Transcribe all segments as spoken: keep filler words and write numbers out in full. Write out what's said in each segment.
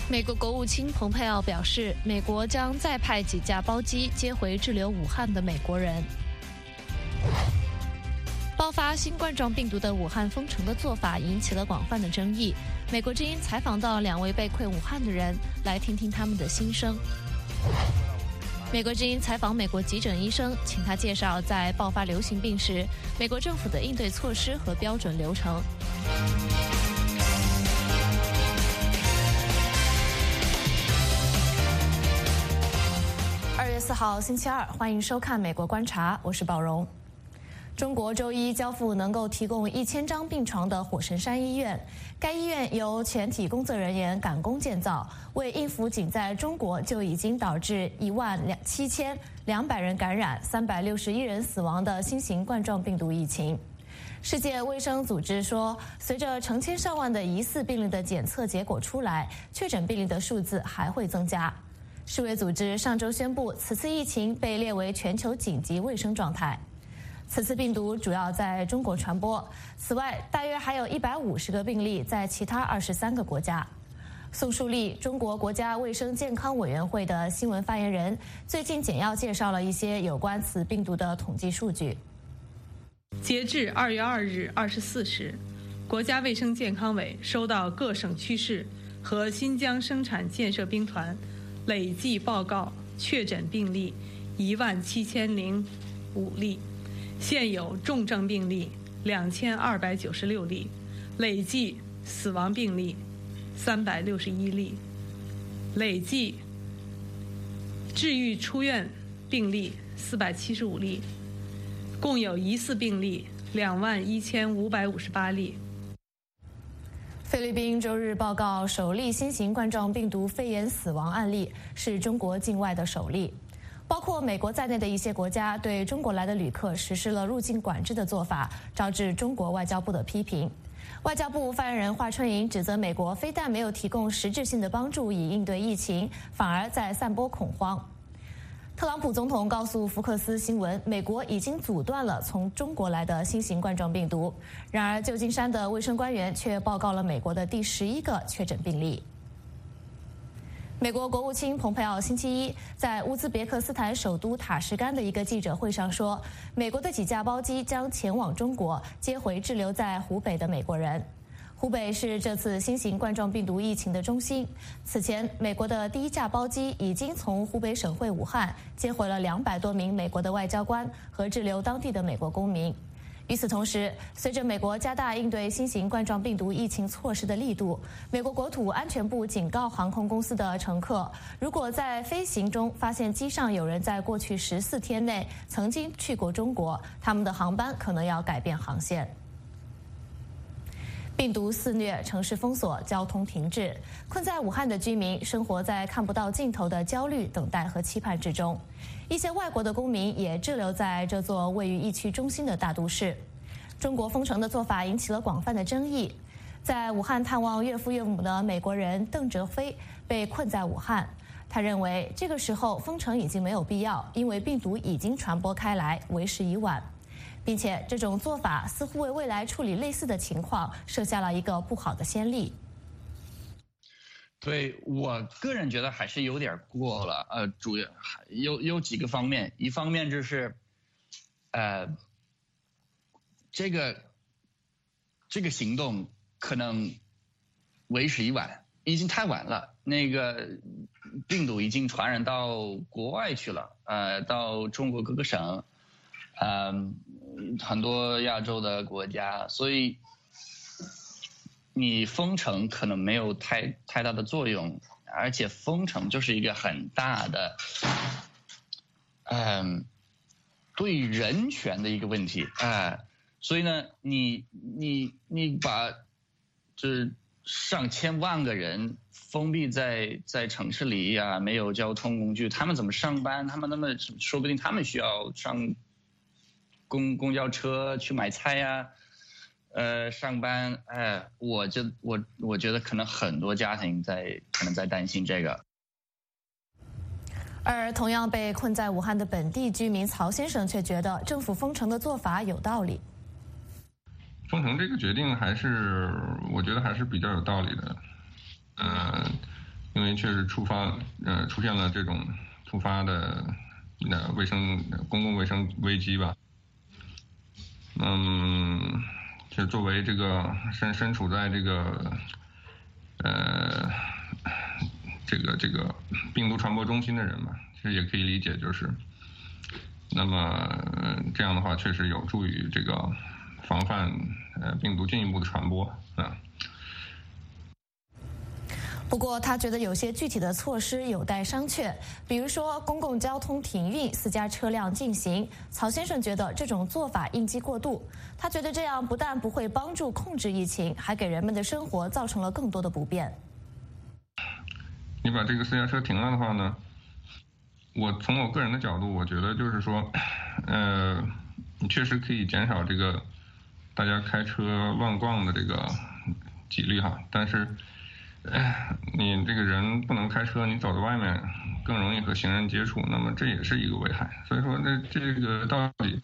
美国国务卿蓬佩奥表示，美国将再派几架包机接回滞留武汉的美国人。爆发新冠状病毒的武汉封城的做法引起了广泛的争议。美国之音采访到两位被困武汉的人，来听听他们的心声。美国之音采访美国急诊医生，请他介绍在爆发流行病时，美国政府的应对措施和标准流程。二月四号星期二，欢迎收看《美国观察》，我是宝荣。中国周一交付能够提供一千张病床的火神山医院，该医院由全体工作人员赶工建造，为应付仅在中国就已经导致一万七千两百人感染、三百六十一人死亡的新型冠状病毒疫情。世界卫生组织说，随着成千上万的疑似病例的检测结果出来，确诊病例的数字还会增加。世卫组织上周宣布，此次疫情被列为全球紧急卫生状态。此次病毒主要在中国传播，此外，大约还有一百五十个病例在其他二十三个国家。宋树立，中国国家卫生健康委员会的新闻发言人，最近简要介绍了一些有关此病毒的统计数据。 截至二月二日二十四时，国家卫生健康委收到各省区市和新疆生产建设兵团累计报告确诊病例一万七千零五例，现有重症病例两千二百九十六例，累计死亡病例三百六十一例，累计治愈出院病例四百七十五例，共有疑似病例两万一千五百五十八例。 菲律宾周日报告首例新型冠状病毒肺炎死亡案例，是中国境外的首例。包括美国在内的一些国家对中国来的旅客实施了入境管制的做法，招致中国外交部的批评。外交部发言人华春莹指责美国非但没有提供实质性的帮助以应对疫情，反而在散播恐慌。特朗普总统告诉福克斯新闻，美国已经阻断了从中国来的新型冠状病毒。然而，旧金山的卫生官员却报告了美国的第十一个确诊病例。美国国务卿蓬佩奥星期一在乌兹别克斯坦首都塔什干的一个记者会上说，美国的几架包机将前往中国，接回滞留在湖北的美国人。湖北是这次新型冠状病毒疫情的中心。此前，美国的第一架包机已经从湖北省会武汉接回了两百多名美国的外交官和滞留当地的美国公民。与此同时，随着美国加大应对新型冠状病毒疫情措施的力度，美国国土安全部警告航空公司的乘客，如果在飞行中发现机上有人在过去十四天内曾经去过中国，他们的航班可能要改变航线。病毒肆虐，城市封锁，交通停滞，困在武汉的居民生活在看不到尽头的焦虑、等待和期盼之中。一些外国的公民也滞留在这座位于疫区中心的大都市。中国封城的做法引起了广泛的争议。在武汉探望岳父岳母的美国人邓哲飞被困在武汉，他认为这个时候封城已经没有必要，因为病毒已经传播开来，为时已晚。并且这种做法似乎为未来处理类似的情况设下了一个不好的先例。 对，我个人觉得还是有点过了，呃，主要有有几个方面，一方面就是，呃，这个这个行动可能为时已晚，已经太晚了，那个病毒已经传染到国外去了，呃，到中国各个省。嗯，很多亚洲的国家，所以你封城可能没有太太大的作用，而且封城就是一个很大的，嗯，对人权的一个问题啊、呃，所以呢，你你你把这上千万个人封闭在在城市里呀、啊，没有交通工具，他们怎么上班？他们那么说不定他们需要上。公公交车去买菜呀、啊，呃，上班，哎，我就我我觉得可能很多家庭在可能在担心这个。 而同样被困在武汉的本地居民曹先生却觉得政府封城的做法有道理。 封城这个决定还是我觉得还是比较有道理的，呃， 因为确实触发呃出现了这种突发的呃卫生公共卫生危机吧。嗯，就作为这个身身处在这个呃这个这个病毒传播中心的人嘛，其实也可以理解，就是那么、呃、这样的话确实有助于这个防范呃病毒进一步的传播啊。 不过，他觉得有些具体的措施有待商榷，比如说公共交通停运、私家车辆禁行。曹先生觉得这种做法应激过度，他觉得这样不但不会帮助控制疫情，还给人们的生活造成了更多的不便。 你把这个私家车停了的话呢，我从我个人的角度，我觉得就是说，呃，你确实可以减少这个大家开车乱逛的这个几率哈，但是。你这个人不能开车，你走在外面更容易和行人接触，那么这也是一个危害。所以说，这这个到底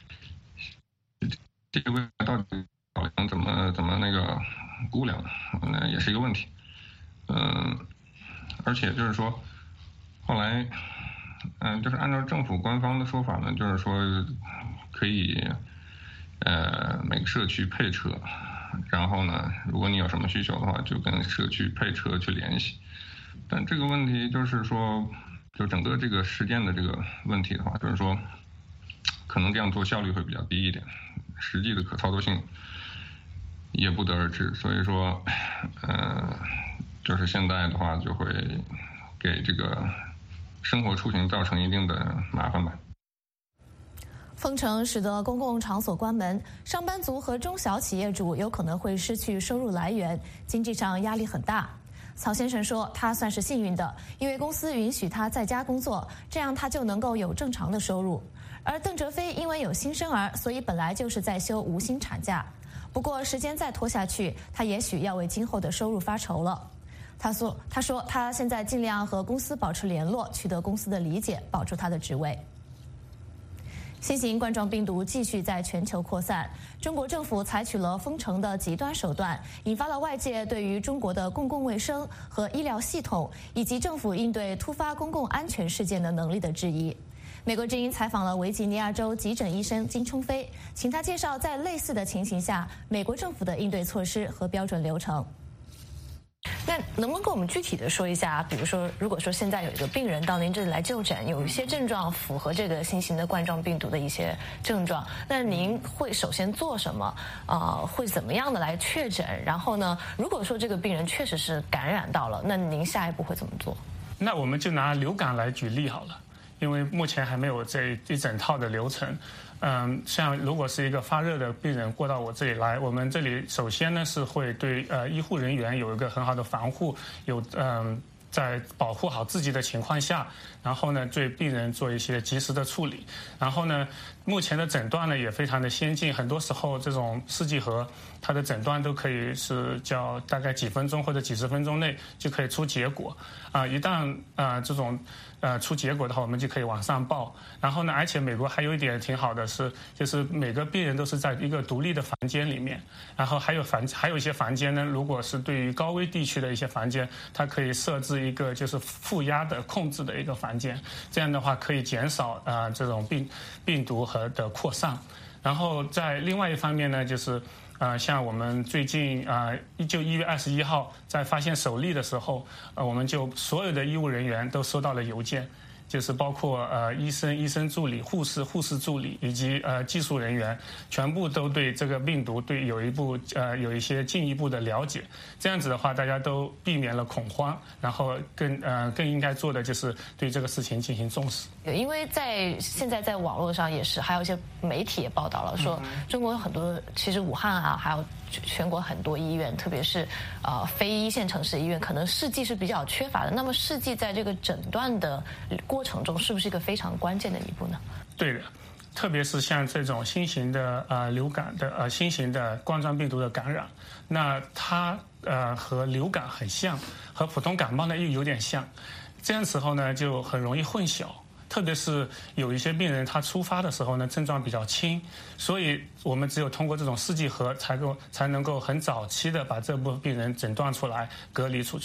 这个危害到底怎么怎么那个估量，那也是一个问题。嗯，而且就是说，后来，嗯，就是按照政府官方的说法呢，就是说可以，呃，每个社区配车。然后呢，如果你有什么需求的话，就跟社区配车去联系。但这个问题就是说，就整个这个事件的这个问题的话，就是说，可能这样做效率会比较低一点，实际的可操作性也不得而知。所以说，呃，就是现在的话，就会给这个生活出行造成一定的麻烦吧。 封城使得公共场所关门，上班族和中小企业主有可能会失去收入来源，经济上压力很大。曹先生说，他算是幸运的，因为公司允许他在家工作，这样他就能够有正常的收入。而邓哲飞因为有新生儿，所以本来就是在休无薪产假。不过时间再拖下去，他也许要为今后的收入发愁了。他说，他说他现在尽量和公司保持联络，取得公司的理解，保住他的职位。新型冠状病毒继续在全球扩散，中国政府采取了封城的极端手段，引发了外界对于中国的公共卫生和医疗系统以及政府应对突发公共安全事件的能力的质疑。美国之音采访了维吉尼亚州急诊医生金冲飞，请他介绍在类似的情形下，美国政府的应对措施和标准流程。那能不能跟我们具体的说一下，比如说，如果说现在有一个病人到您这里来就诊，有一些症状符合这个新型的冠状病毒的一些症状，那您会首先做什么？呃，会怎么样的来确诊？然后呢，如果说这个病人确实是感染到了，那您下一步会怎么做？ 那我们就拿流感来举例好了，因为目前还没有这一整套的流程。嗯，像如果是一个发热的病人过到我这里来，我们这里首先呢是会对呃医护人员有一个很好的防护，有嗯在保护好自己的情况下，然后呢对病人做一些及时的处理。然后呢，目前的诊断呢也非常的先进，很多时候这种试剂盒它的诊断都可以是叫大概几分钟或者几十分钟内就可以出结果啊、呃。一旦啊、呃、这种呃出结果的话，我们就可以往上报。然后呢，而且美国还有一点挺好的是，就是每个病人都是在一个独立的房间里面，然后还有房还有一些房间呢，如果是对于高危地区的一些房间，它可以设置一个就是负压的控制的一个房间，这样的话可以减少啊、呃、这种病病毒和的扩散。然后在另外一方面呢，就是呃，像我们最近啊，呃、就一月二十一号在发现首例的时候，呃，我们就所有的医务人员都收到了邮件，就是包括呃医生、医生助理、护士、护士助理以及呃技术人员，全部都对这个病毒对有一步呃有一些进一步的了解。这样子的话，大家都避免了恐慌，然后更呃更应该做的就是对这个事情进行重视。 因为在现在在网络上也是，还有一些媒体也报道了说，中国有很多其实武汉啊，还有全国很多医院，特别是呃非一线城市医院，可能试剂是比较缺乏的。那么试剂在这个诊断的过程中，是不是一个非常关键的一步呢？ 对的。特别是像这种新型的呃流感的呃新型的冠状病毒的感染，那它呃和流感很像，和普通感冒呢又有点像，这样时候呢就很容易混淆。特别是有一些病人他出发的时候呢症状比较轻，所以我们只有通过这种试剂盒才够才能够很早期的把这部分病人诊断出来，隔离出去。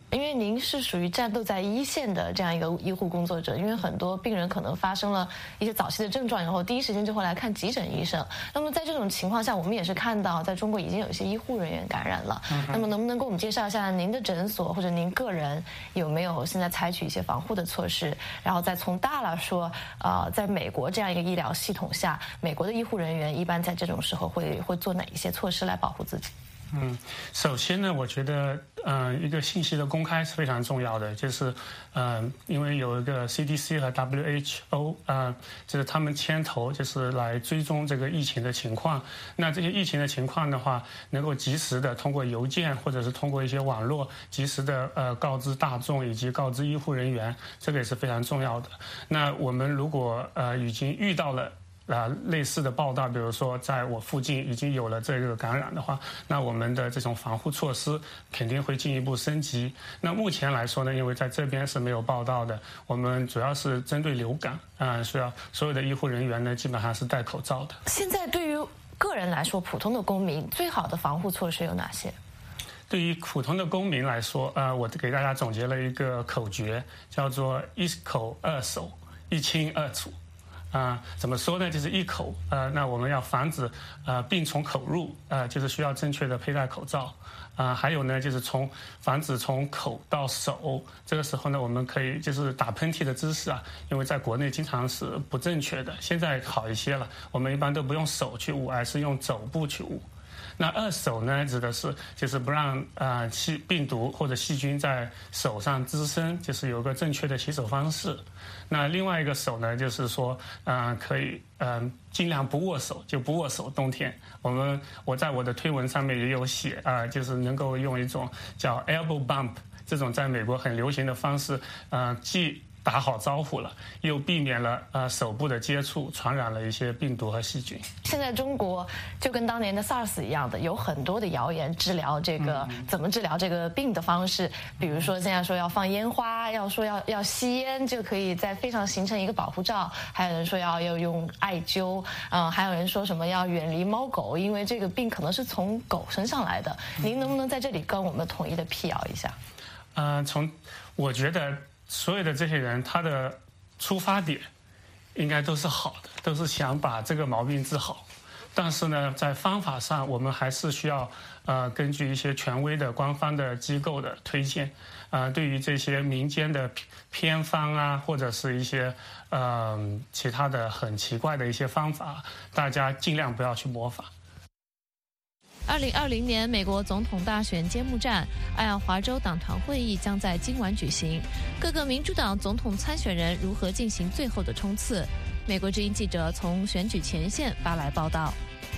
因为您是属于战斗在一线的这样一个医护工作者，因为很多病人可能发生了一些早期的症状以后，第一时间就会来看急诊医生。那么在这种情况下，我们也是看到在中国已经有一些医护人员感染了。嗯、那么能不能给我们介绍一下您的诊所或者您个人有没有现在采取一些防护的措施？然后再从大了说，呃，在美国这样一个医疗系统下，美国的医护人员一般在这种时候会会做哪一些措施来保护自己？ 嗯，首先呢，我觉得，嗯、呃，一个信息的公开是非常重要的，就是，嗯、呃，因为有一个 C D C 和 W H O， 呃，就是他们牵头，就是来追踪这个疫情的情况。那这些疫情的情况的话，能够及时的通过邮件或者是通过一些网络，及时的呃告知大众以及告知医护人员，这个也是非常重要的。那我们如果呃已经遇到了啊，类似的报道，比如说在我附近已经有了这个感染的话，那我们的这种防护措施肯定会进一步升级。那目前来说呢，因为在这边是没有报道的，我们主要是针对流感啊，需要所有的医护人员呢基本上是戴口罩的。 现在对于个人来说，普通的公民最好的防护措施有哪些？ 对于普通的公民来说，呃，我给大家总结了一个口诀，叫做一口二手，一清二楚。啊、呃，怎么说呢？就是一口，呃，那我们要防止呃病从口入，呃，就是需要正确的佩戴口罩。啊、呃，还有呢，就是从防止从口到手，这个时候呢，我们可以就是打喷嚏的姿势啊，因为在国内经常是不正确的，现在好一些了，我们一般都不用手去捂，而是用肘部去捂。那二手呢，指的是就是不让呃细病毒或者细菌在手上滋生，就是有个正确的洗手方式。那另外一个手呢，就是说，呃，可以呃尽量不握手，就不握手。冬天，我们我在我的推文上面也有写啊、呃，就是能够用一种叫 elbow bump 这种在美国很流行的方式，呃，既打好招呼了，又避免了呃手部的接触，传染了一些病毒和细菌。 现在中国就跟当年的 SARS 一样的，有很多的谣言治疗这个、嗯、怎么治疗这个病的方式，比如说现在说要放烟花，要说要要吸烟就可以在肺上形成一个保护罩，还有人说要要用艾灸，嗯，还有人说什么要远离猫狗，因为这个病可能是从狗身上来的。您能不能在这里跟我们统一的辟谣一下？ 呃，从我觉得。所有的这些人，他的出发点应该都是好的，都是想把这个毛病治好。但是呢，在方法上，我们还是需要呃根据一些权威的官方的机构的推荐，呃，对于这些民间的偏方啊，或者是一些呃其他的很奇怪的一些方法，大家尽量不要去模仿。 二零二零年美国总统大选揭幕战，爱奥华州党团会议将在今晚举行。各个民主党总统参选人如何进行最后的冲刺？美国之音记者从选举前线发来报道。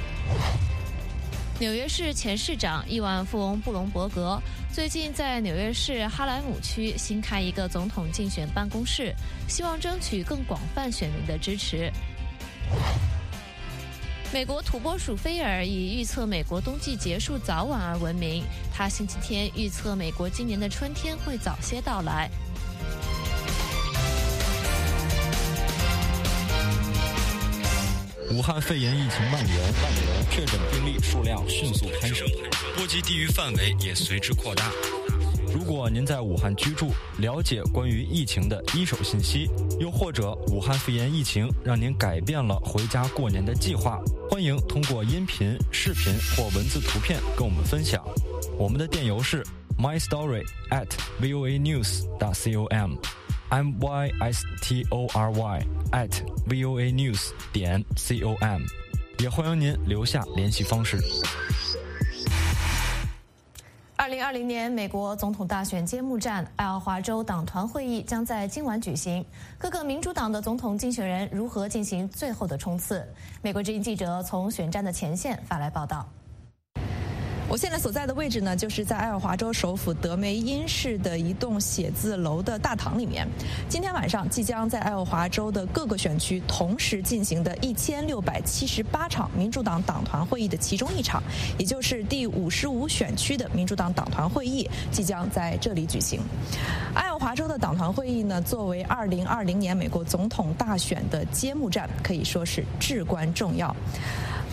纽约市前市长亿万富翁布隆伯格最近在纽约市哈莱姆区新开一个总统竞选办公室，希望争取更广泛选民的支持。美国土拨鼠菲尔以预测美国冬季结束早晚而闻名，他星期天预测美国今年的春天会早些到来。 武汉肺炎疫情蔓延，确诊病例数量迅速攀升，波及地域范围也随之扩大。如果您在武汉居住，了解关于疫情的一手信息，又或者武汉肺炎疫情让您改变了回家过年的计划，欢迎通过音频、视频或文字图片跟我们分享。我们的电邮是 my story at voa news dot com m y s t o r y at voa news 点 com， 也欢迎您留下联系方式。 二零二零年美国总统大选揭幕战，爱奥华州党团会议将在今晚举行。各个民主党的总统竞选人如何进行最后的冲刺？美国之音记者从选战的前线发来报道。 我现在所在的位置呢，就是在爱奥华州首府德梅因市的一栋写字楼的大堂里面。今天晚上即将在爱奥华州的各个选区同时进行的一千六百七十八场民主党党团会议的其中一场，也就是第五十五选区的民主党党团会议，即将在这里举行。爱奥华州的党团会议呢，作为二零二零年美国总统大选的揭幕战，可以说是至关重要。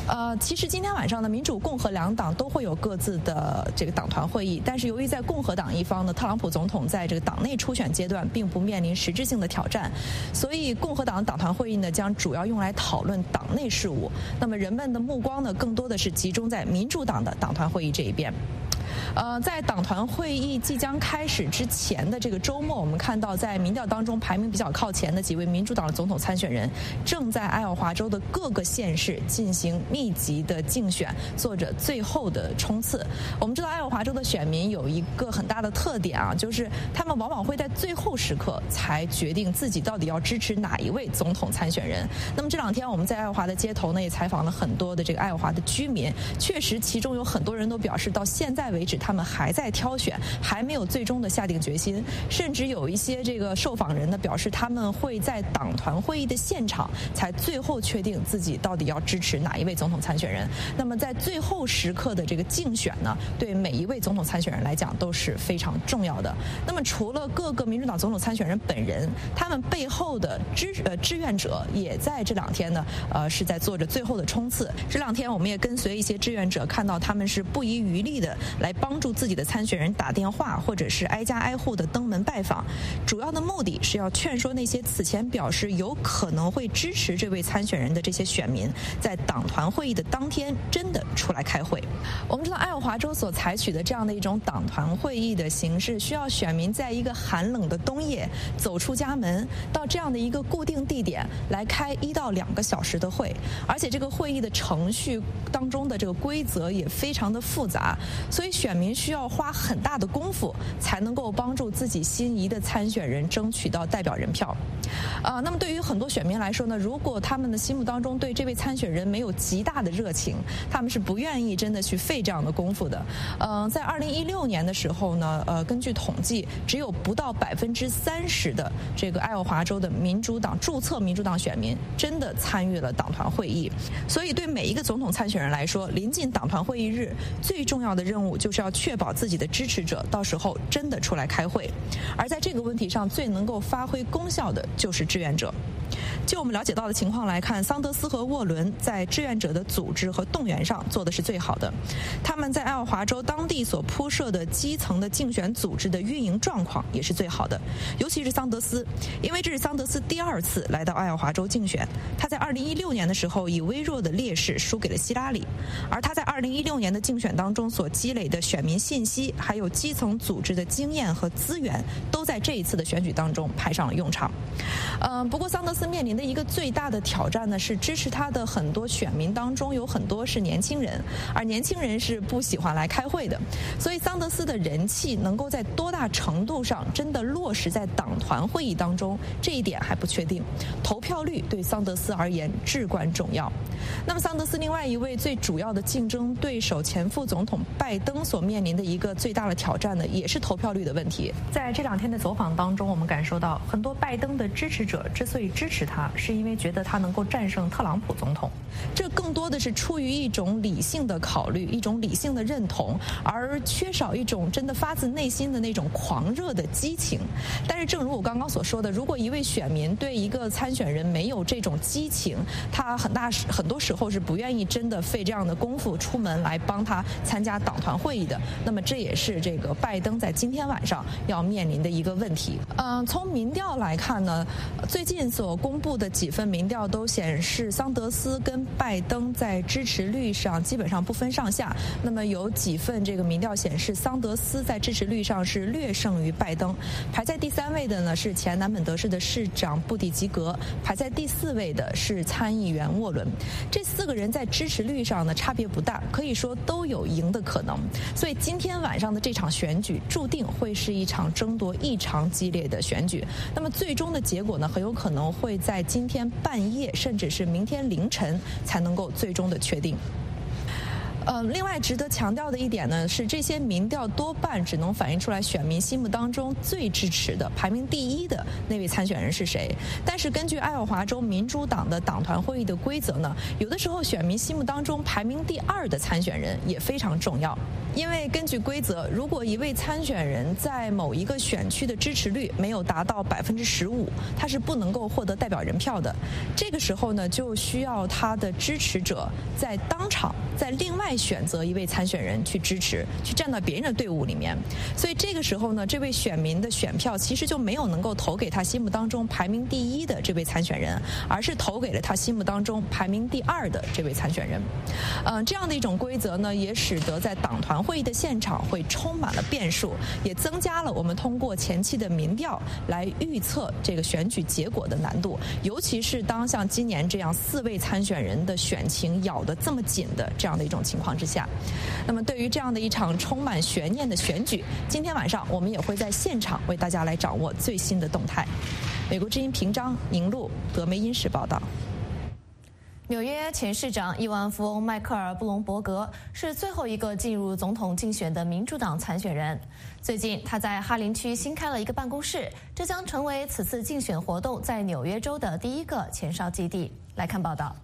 呃，其实今天晚上呢，民主共和两党都会有各自的这个党团会议，但是由于在共和党一方呢，特朗普总统在这个党内初选阶段并不面临实质性的挑战，所以共和党党团会议呢将主要用来讨论党内事务。那么人们的目光呢，更多的是集中在民主党的党团会议这一边。呃，在党团会议即将开始之前的这个周末，我们看到在民调当中排名比较靠前的几位民主党的总统参选人，正在爱奥华州的各个县市进行密集的竞选，做着最后的冲刺。我们知道爱奥华州的选民有一个很大的特点啊，就是他们往往会在最后时刻才决定自己到底要支持哪一位总统参选人。那么这两天我们在爱奥华的街头呢，也采访了很多的这个爱奥华的居民，确实其中有很多人都表示到现在为止他们还在挑选，还没有最终的下定决心，甚至有一些这个受访人呢表示他们会在党团会议的现场才最后确定自己到底要支持哪一位总统参选人。那么在最后时刻的这个竞选呢，对每一位总统参选人来讲都是非常重要的。那么除了各个民主党总统参选人本人，他们背后的支呃志愿者也在这两天呢呃是在做着最后的冲刺。这两天我们也跟随一些志愿者，看到他们是不遗余力的来帮助自己的参选人打电话，或者是挨家挨户的登门拜访，主要的目的是要劝说那些此前表示有可能会支持这位参选人的这些选民，在党团会议的当天真的出来开会。我们知道爱奥华州所采取的这样的一种党团会议的形式，需要选民在一个寒冷的冬夜走出家门，到这样的一个固定地点来开一到两个小时的会，而且这个会议的程序当中的这个规则也非常的复杂，所以选民需要花很大的功夫才能够帮助自己心仪的参选人争取到代表人票。呃，那么对于很多选民来说呢，如果他们的心目当中对这位参选人没有极大的热情，他们是不愿意真的去费这样的功夫的。呃，在二零一六年的时候呢，呃，根据统计，只有不到百分之三十的这个爱奥华州的民主党注册民主党选民真的参与了党团会议。所以对每一个总统参选人来说，临近党团会议日，最重要的任务就是要确保自己的支持者到时候真的出来开会。而在这个问题上，最能够发挥功效的就是志愿者。就我们了解到的情况来看，桑德斯和沃伦在志愿者的组织和动员上做的是最好的。他们在爱奥华州当地所铺设的基层的竞选组织的运营状况也是最好的。尤其是桑德斯，因为这是桑德斯第二次来到爱奥华州竞选。他在二零一六年的时候以微弱的劣势输给了希拉里，而他在二零一六年的竞选当中所积累的选民信息，还有基层组织的经验和资源，都在这一次的选举当中派上了用场。嗯，不过桑德斯面临的一个最大的挑战呢，是支持他的很多选民当中有很多是年轻人，而年轻人是不喜欢来开会的，所以桑德斯的人气能够在多大程度上真的落实在党团会议当中，这一点还不确定。投票率对桑德斯而言至关重要。那么桑德斯另外一位最主要的竞争对手前副总统拜登所面临的一个最大的挑战呢，也是投票率的问题。在这两天的走访当中，我们感受到很多拜登的支持者之所以支持他，是因为觉得他能够战胜特朗普总统，这更多的是出于一种理性的考虑，一种理性的认同，而缺少一种真的发自内心的那种狂热的激情。但是正如我刚刚所说的，如果一位选民对一个参选人没有这种激情，他很大很多时候是不愿意真的费这样的功夫出门来帮他参加党团会议的。那么这也是这个拜登在今天晚上要面临的一个问题。嗯，从民调来看呢，最近所公布的几份民调都显示桑德斯跟拜登在支持率上基本上不分上下。那么有几份这个民调显示桑德斯在支持率上是略胜于拜登，排在第三位的呢是前南本德市的市长布蒂吉格，排在第四位的是参议员沃伦。这四个人在支持率上呢差别不大，可以说都有赢的可能。所以今天晚上的这场选举注定会是一场争夺异常激烈的选举。那么最终的结果呢，很有可能会在今天半夜甚至是明天凌晨才能够最终的确定。 呃，另外值得强调的一点呢，是这些民调多半只能反映出来选民心目当中最支持的、排名第一的那位参选人是谁。但是根据爱奥华州民主党的党团会议的规则呢，有的时候选民心目当中排名第二的参选人也非常重要。因为根据规则，如果一位参选人在某一个选区的支持率没有达到百分之十五，他是不能够获得代表人票的。这个时候呢，就需要他的支持者在当场再另外选择一位参选人去支持，去站到别人的队伍里面。所以这个时候呢，这位选民的选票其实就没有能够投给他心目当中排名第一的这位参选人，而是投给了他心目当中排名第二的这位参选人。呃，这样的一种规则呢，也使得在党团会议的现场会充满了变数，也增加了我们通过前期的民调来预测这个选举结果的难度，尤其是当像今年这样四位参选人的选情咬得这么紧的这样的一种情况之下。那么对于这样的一场充满悬念的选举，今天晚上我们也会在现场为大家来掌握最新的动态。美国之音平章、宁路、德梅因士报道。 纽约前市长亿万富翁迈克尔·布隆伯格是最后一个进入总统竞选的民主党参选人。最近，他在哈林区新开了一个办公室，这将成为此次竞选活动在纽约州的第一个前哨基地。来看报道。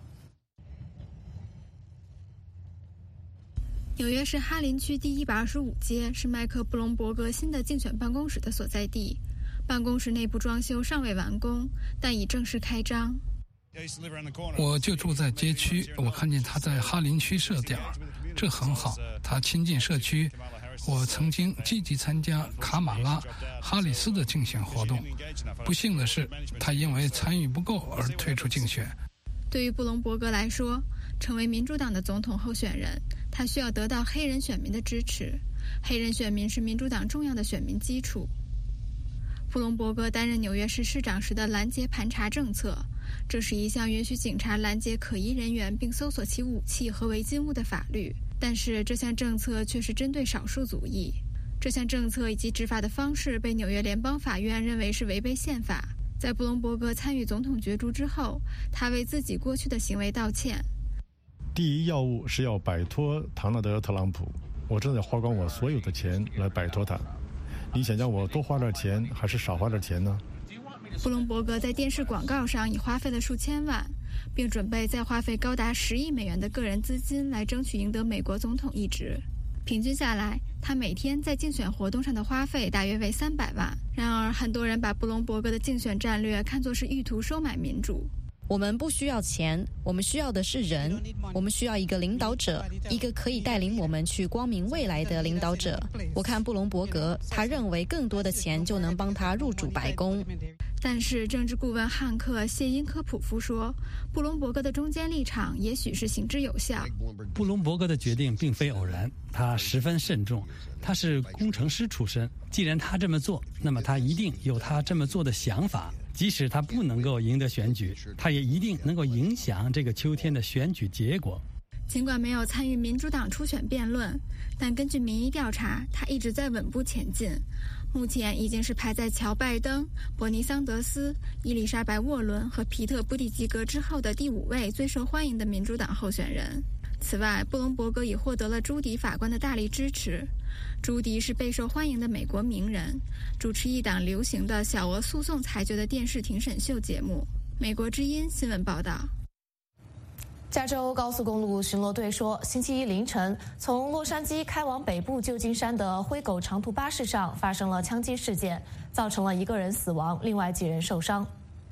纽约市哈林区第一百二十五街是迈克·布隆伯格新的竞选办公室的所在地。办公室内部装修尚未完工，但已正式开张。 我就住在街区，我看见他在哈林区设点，这很好，他亲近社区。我曾经积极参加卡马拉·哈里斯的竞选活动，不幸的是，他因为参与不够而退出竞选。 对于布隆伯格来说，成为民主党的总统候选人，他需要得到黑人选民的支持。黑人选民是民主党重要的选民基础。布隆伯格担任纽约市市长时的拦截盘查政策，这是一项允许警察拦截可疑人员并搜索其武器和违禁物的法律，但是这项政策却是针对少数族裔。这项政策以及执法的方式被纽约联邦法院认为是违背宪法。在布隆伯格参与总统角逐之后，他为自己过去的行为道歉。 第一要务是要摆脱唐纳德·特朗普，我正在花光我所有的钱来摆脱他。你想让我多花点钱还是少花点钱呢？ 布隆伯格在电视广告上已花费了数千万，并准备再花费高达十亿美元的个人资金来争取赢得美国总统一职。平均下来，他每天在竞选活动上的花费大约为三百万。然而，很多人把布隆伯格的竞选战略看作是意图收买民主。 我们不需要钱，我们需要的是人。我们需要一个领导者，一个可以带领我们去光明未来的领导者。我看布隆伯格，他认为更多的钱就能帮他入主白宫。 但是政治顾问汉克·谢因科普夫说，布隆伯格的中间立场也许是行之有效。 布隆伯格的决定并非偶然，他十分慎重。他是工程师出身，既然他这么做，那么他一定有他这么做的想法。即使他不能够赢得选举，他也一定能够影响这个秋天的选举结果。 尽管没有参与民主党初选辩论，但根据民意调查，他一直在稳步前进。目前已经是排在乔·拜登、伯尼·桑德斯、伊丽莎白·沃伦和皮特·布蒂吉格之后的第五位最受欢迎的民主党候选人。此外，布隆伯格已获得了朱迪法官的大力支持。朱迪是备受欢迎的美国名人，主持一档流行的小额诉讼裁决的电视庭审秀节目。美国之音新闻报道。 加州高速公路巡逻队说，星期一凌晨，从洛杉矶开往北部旧金山的灰狗长途巴士上发生了枪击事件，造成了一个人死亡，另外几人受伤。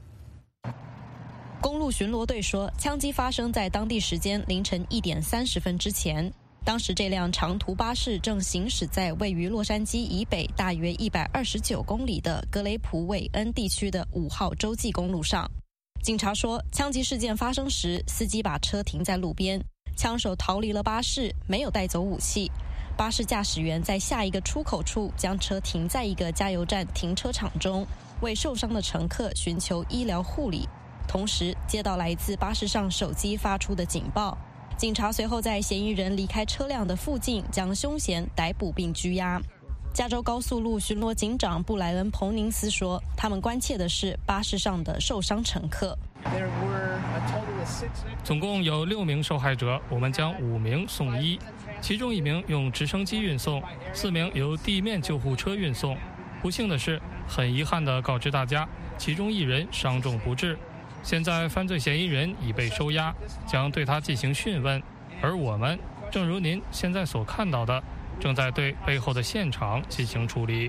公路巡逻队说，枪击发生在当地时间凌晨一点三十分之前。当时这辆长途巴士正行驶在位于洛杉矶以北大约一百二十九公里的格雷普韦恩地区的五号洲际公路上。警察说，枪击事件发生时，司机把车停在路边，枪手逃离了巴士，没有带走武器。巴士驾驶员在下一个出口处将车停在一个加油站停车场中，为受伤的乘客寻求医疗护理，同时接到来自巴士上手机发出的警报。警察随后在嫌疑人离开车辆的附近将凶嫌逮捕并拘押。加州高速路巡逻警长布莱恩·彭宁斯说，他们关切的是巴士上的受伤乘客。 总共有六名受害者，我们将五名送医。 其中一名用直升机运送，四名由地面救护车运送。不幸的是，很遗憾地告知大家，其中一人伤重不治。现在犯罪嫌疑人已被收押，将对他进行讯问。而我们，正如您现在所看到的，正在对背后的现场进行处理。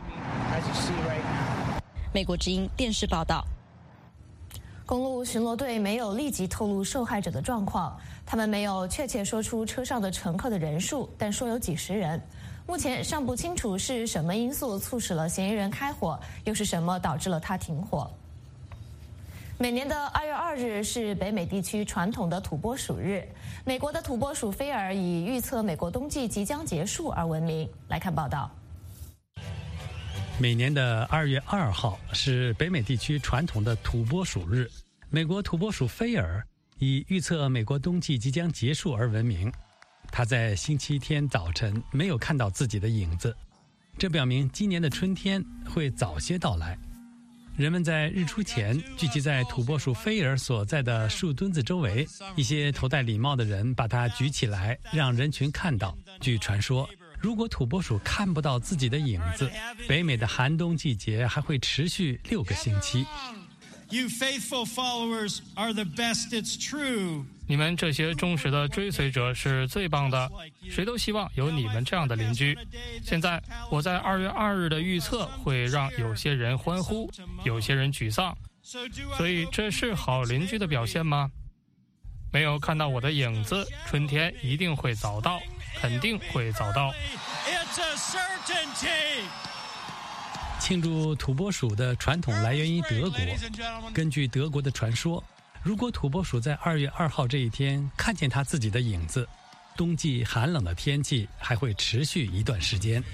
美国之音电视报道。 公路巡逻队没有立即透露受害者的状况，他们没有确切说出车上的乘客的人数，但说有几十人。目前尚不清楚是什么因素促使了嫌疑人开火，又是什么导致了他停火。每年的二月二日是北美地区传统的土拨鼠日，美国的土拨鼠菲尔以预测美国冬季即将结束而闻名。来看报道。 每年的二月二号是北美地区传统的土拨鼠日，美国土拨鼠菲尔以预测美国冬季即将结束而闻名。他在星期天早晨没有看到自己的影子，这表明今年的春天会早些到来。人们在日出前聚集在土拨鼠菲尔所在的树墩子周围，一些头戴礼帽的人把它举起来，让人群看到。据传说，如果土拨鼠看不到自己的影子，北美的寒冬季节还会持续六个星期。 You faithful followers are the best, it's true. 你们这些忠实的追随者是最棒的，谁都希望有你们这样的邻居。现在我在二月二日的预测会让有些人欢呼，有些人沮丧，所以这是好邻居的表现吗？没有看到我的影子，春天一定会早到，肯定会早到。 It's a certainty. 庆祝土拨鼠的传统来源于德国。根据德国的传说，如果土拨鼠在二月二号这一天看见它自己的影子，冬季寒冷的天气还会持续一段时间。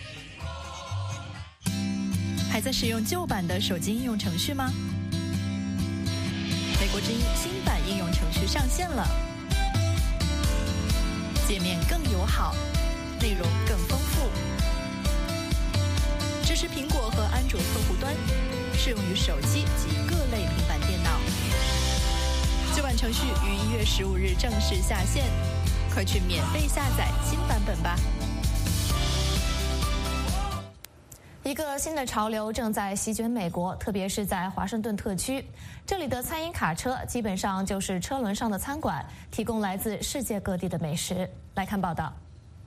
还在使用旧版的手机应用程序吗？美国之音新版应用程序上线了，界面更友好，内容更丰富，支持苹果和安卓客户端，适用于手机及各类平板电脑。旧版程序于一月十五日正式下线，快去免费下载新版本吧。 一个新的潮流正在席卷美国，特别是在华盛顿特区。这里的餐饮卡车基本上就是车轮上的餐馆，提供来自世界各地的美食。来看报道。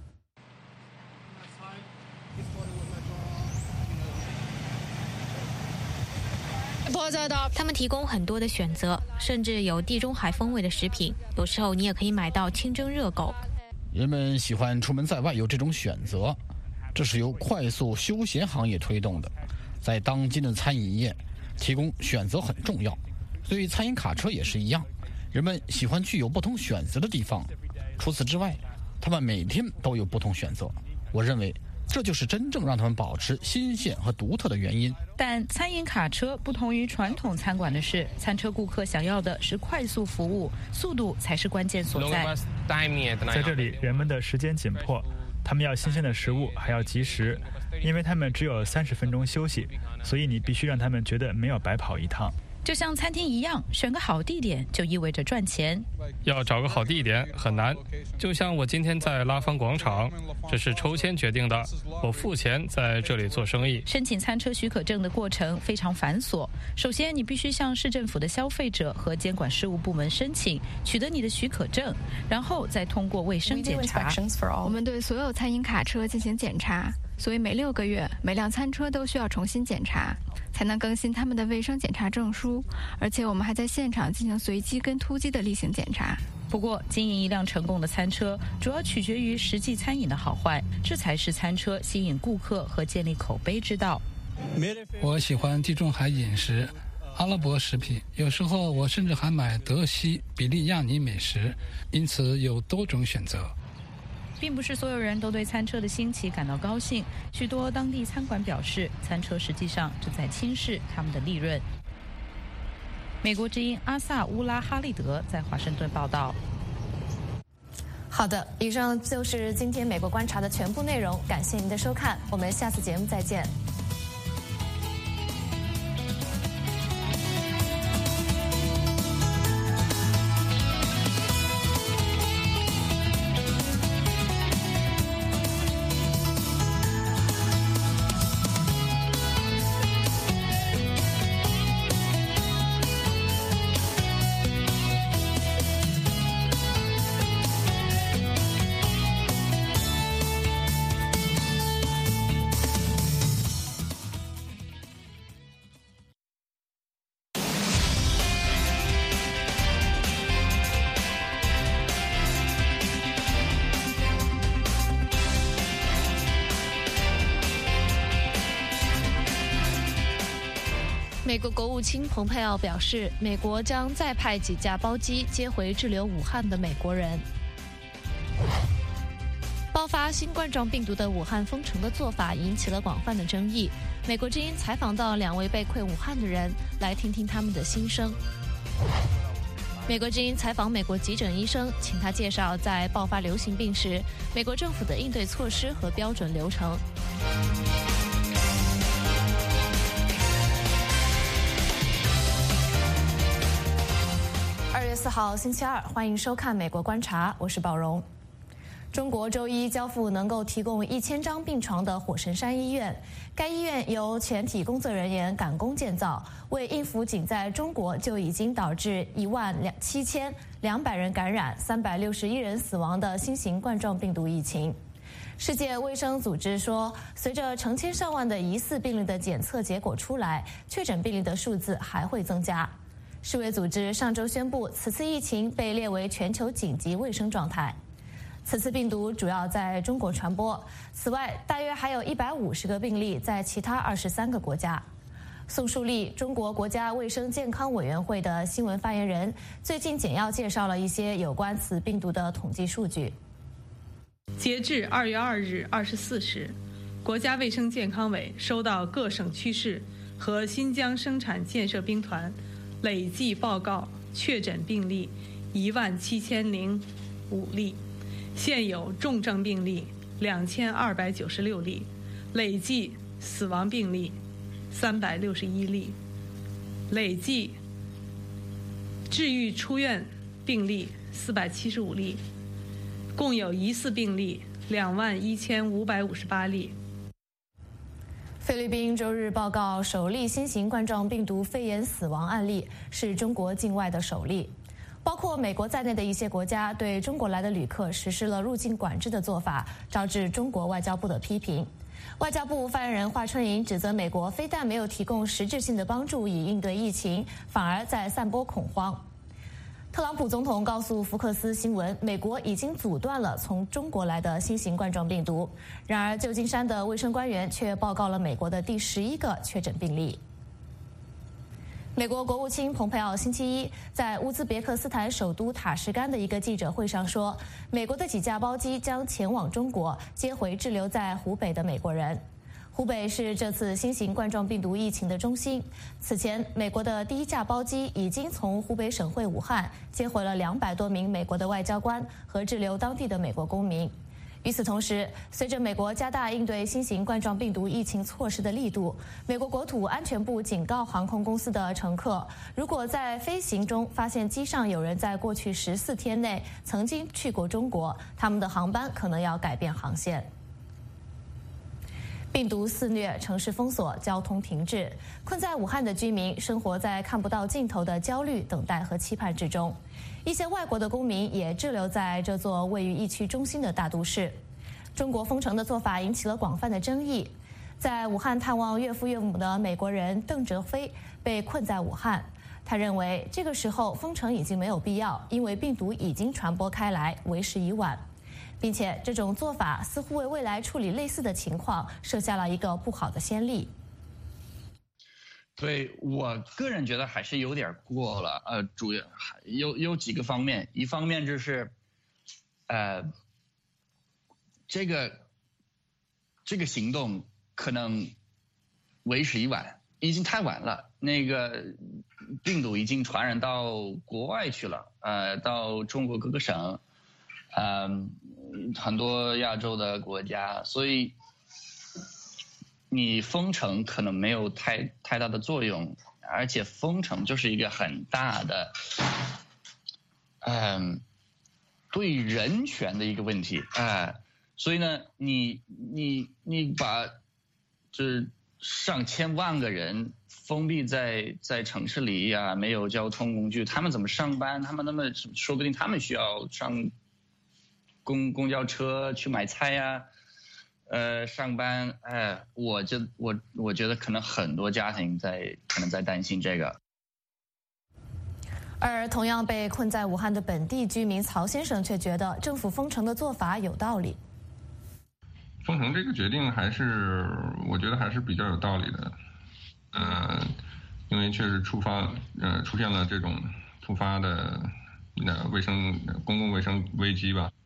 他们提供很多的选择，甚至有地中海风味的食品，有时候你也可以买到清蒸热狗。 人们喜欢出门在外有这种选择，这是由快速休闲行业推动的。在当今的餐饮业，提供选择很重要，对餐饮卡车也是一样。人们喜欢具有不同选择的地方，除此之外，他们每天都有不同选择。我认为这就是真正让他们保持新鲜和独特的原因。 但餐饮卡车不同于传统餐馆的是，餐车顾客想要的是快速服务，速度才是关键所在。 在这里，人们的时间紧迫，他们要新鲜的食物，还要及时，因为他们只有三十分钟休息，所以你必须让他们觉得没有白跑一趟。 就像餐厅一样，选个好地点就意味着赚钱。 要找个好地点很难，就像我今天在拉芳广场，这是抽签决定的，我付钱在这里做生意。 申请餐车许可证的过程非常繁琐，首先你必须向市政府的消费者和监管事务部门申请，取得你的许可证，然后再通过卫生检查。 我们对所有餐饮卡车进行检查，所以每六个月每辆餐车都需要重新检查，才能更新他们的卫生检查证书，而且我们还在现场进行随机跟突击的例行检查。 不过经营一辆成功的餐车主要取决于实际餐饮的好坏，这才是餐车吸引顾客和建立口碑之道。 我喜欢地中海饮食、阿拉伯食品，有时候我甚至还买德西、比利亚尼美食，因此有多种选择。 并不是所有人都对餐车的兴起感到高兴，许多当地餐馆表示，餐车实际上正在轻视他们的利润。美国之音阿萨乌拉哈利德在华盛顿报道。 好的，以上就是今天美国观察的全部内容，感谢您的收看，我们下次节目再见。 美国国务卿蓬佩奥表示，美国将再派几架包机接回滞留武汉的美国人。爆发新冠状病毒的武汉封城的做法引起了广泛的争议。美国之音采访到两位被困武汉的人，来听听他们的心声。美国之音采访美国急诊医生，请他介绍在爆发流行病时，美国政府的应对措施和标准流程。 二月四号星期二，欢迎收看《美国观察》，我是宝荣。中国周一交付能够提供一千张病床的火神山医院，该医院由全体工作人员赶工建造，为应付仅在中国就已经导致一万七千两百人感染、三百六十一人死亡的新型冠状病毒疫情。世界卫生组织说，随着成千上万的疑似病例的检测结果出来，确诊病例的数字还会增加。世卫组织上周宣布，此次疫情被列为全球紧急卫生状态。此次病毒主要在中国传播，此外，大约还有一百五十个病例在其他二十三个国家。宋树立，中国国家卫生健康委员会的新闻发言人，最近简要介绍了一些有关此病毒的统计数据。 截至二月二日二十四时，国家卫生健康委收到各省区市和新疆生产建设兵团累计报告确诊病例一万七千零五例。现有重症病例两千二百九十六例，累计死亡病例三百六十一例，累计治愈出院病例四百七十五例，共有疑似病例两万一千五百五十八例。 菲律宾周日报告首例新型冠状病毒肺炎死亡案例，是中国境外的首例。包括美国在内的一些国家对中国来的旅客实施了入境管制的做法，招致中国外交部的批评。外交部发言人华春莹指责美国非但没有提供实质性的帮助以应对疫情，反而在散播恐慌。特朗普总统告诉福克斯新闻，美国已经阻断了从中国来的新型冠状病毒。然而，旧金山的卫生官员却报告了美国的第十一个确诊病例。美国国务卿蓬佩奥星期一在乌兹别克斯坦首都塔什干的一个记者会上说，美国的几架包机将前往中国，接回滞留在湖北的美国人。湖北是这次新型冠状病毒疫情的中心。此前，美国的第一架包机已经从湖北省会武汉接回了两百多名美国的外交官和滞留当地的美国公民。与此同时，随着美国加大应对新型冠状病毒疫情措施的力度，美国国土安全部警告航空公司的乘客，如果在飞行中发现机上有人在过去十四天内曾经去过中国，他们的航班可能要改变航线。病毒肆虐，城市封锁，交通停滞，困在武汉的居民生活在看不到尽头的焦虑、等待和期盼之中。一些外国的公民也滞留在这座位于疫区中心的大都市。中国封城的做法引起了广泛的争议。在武汉探望岳父岳母的美国人邓哲飞被困在武汉，他认为这个时候封城已经没有必要，因为病毒已经传播开来，为时已晚，并且这种做法似乎为未来处理类似的情况设下了一个不好的先例。 对，我个人觉得还是有点过了，呃，主要有有几个方面，一方面就是，呃，这个这个行动可能为时已晚，已经太晚了，那个病毒已经传染到国外去了，呃，到中国各个省，嗯、呃，很多亚洲的国家，所以你封城可能没有太太大的作用，而且封城就是一个很大的，嗯，对人权的一个问题啊、呃，所以呢，你你你把就是上千万个人封闭在在城市里呀、啊，没有交通工具，他们怎么上班？他们那么说不定他们需要上公公交车去买菜呀、啊。呃，上班，哎，我就我我觉得可能很多家庭在可能在担心这个。 而同样被困在武汉的本地居民曹先生却觉得政府封城的做法有道理。 封城这个决定还是我觉得还是比较有道理的，呃， 因为确实触发呃出现了这种突发的呃卫生公共卫生危机吧。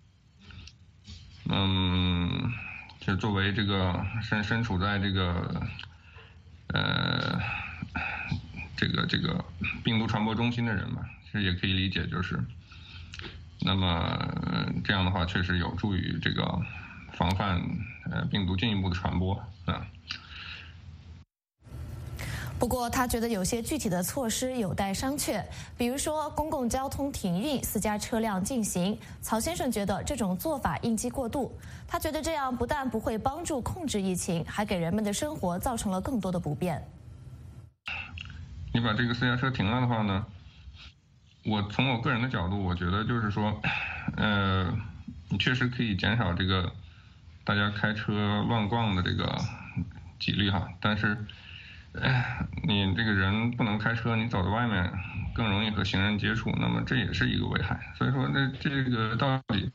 嗯，就作为这个身身处在这个呃这个这个病毒传播中心的人嘛，其实也可以理解，就是那么、呃、这样的话确实有助于这个防范呃病毒进一步的传播啊。 不过，他觉得有些具体的措施有待商榷，比如说公共交通停运、私家车辆禁行。曹先生觉得这种做法应激过度，他觉得这样不但不会帮助控制疫情，还给人们的生活造成了更多的不便。 你把这个私家车停了的话呢，我从我个人的角度，我觉得就是说，呃，你确实可以减少这个大家开车乱逛的这个几率哈，但是。你这个人不能开车，你走在外面更容易和行人接触，那么这也是一个危害。所以说，这这个到底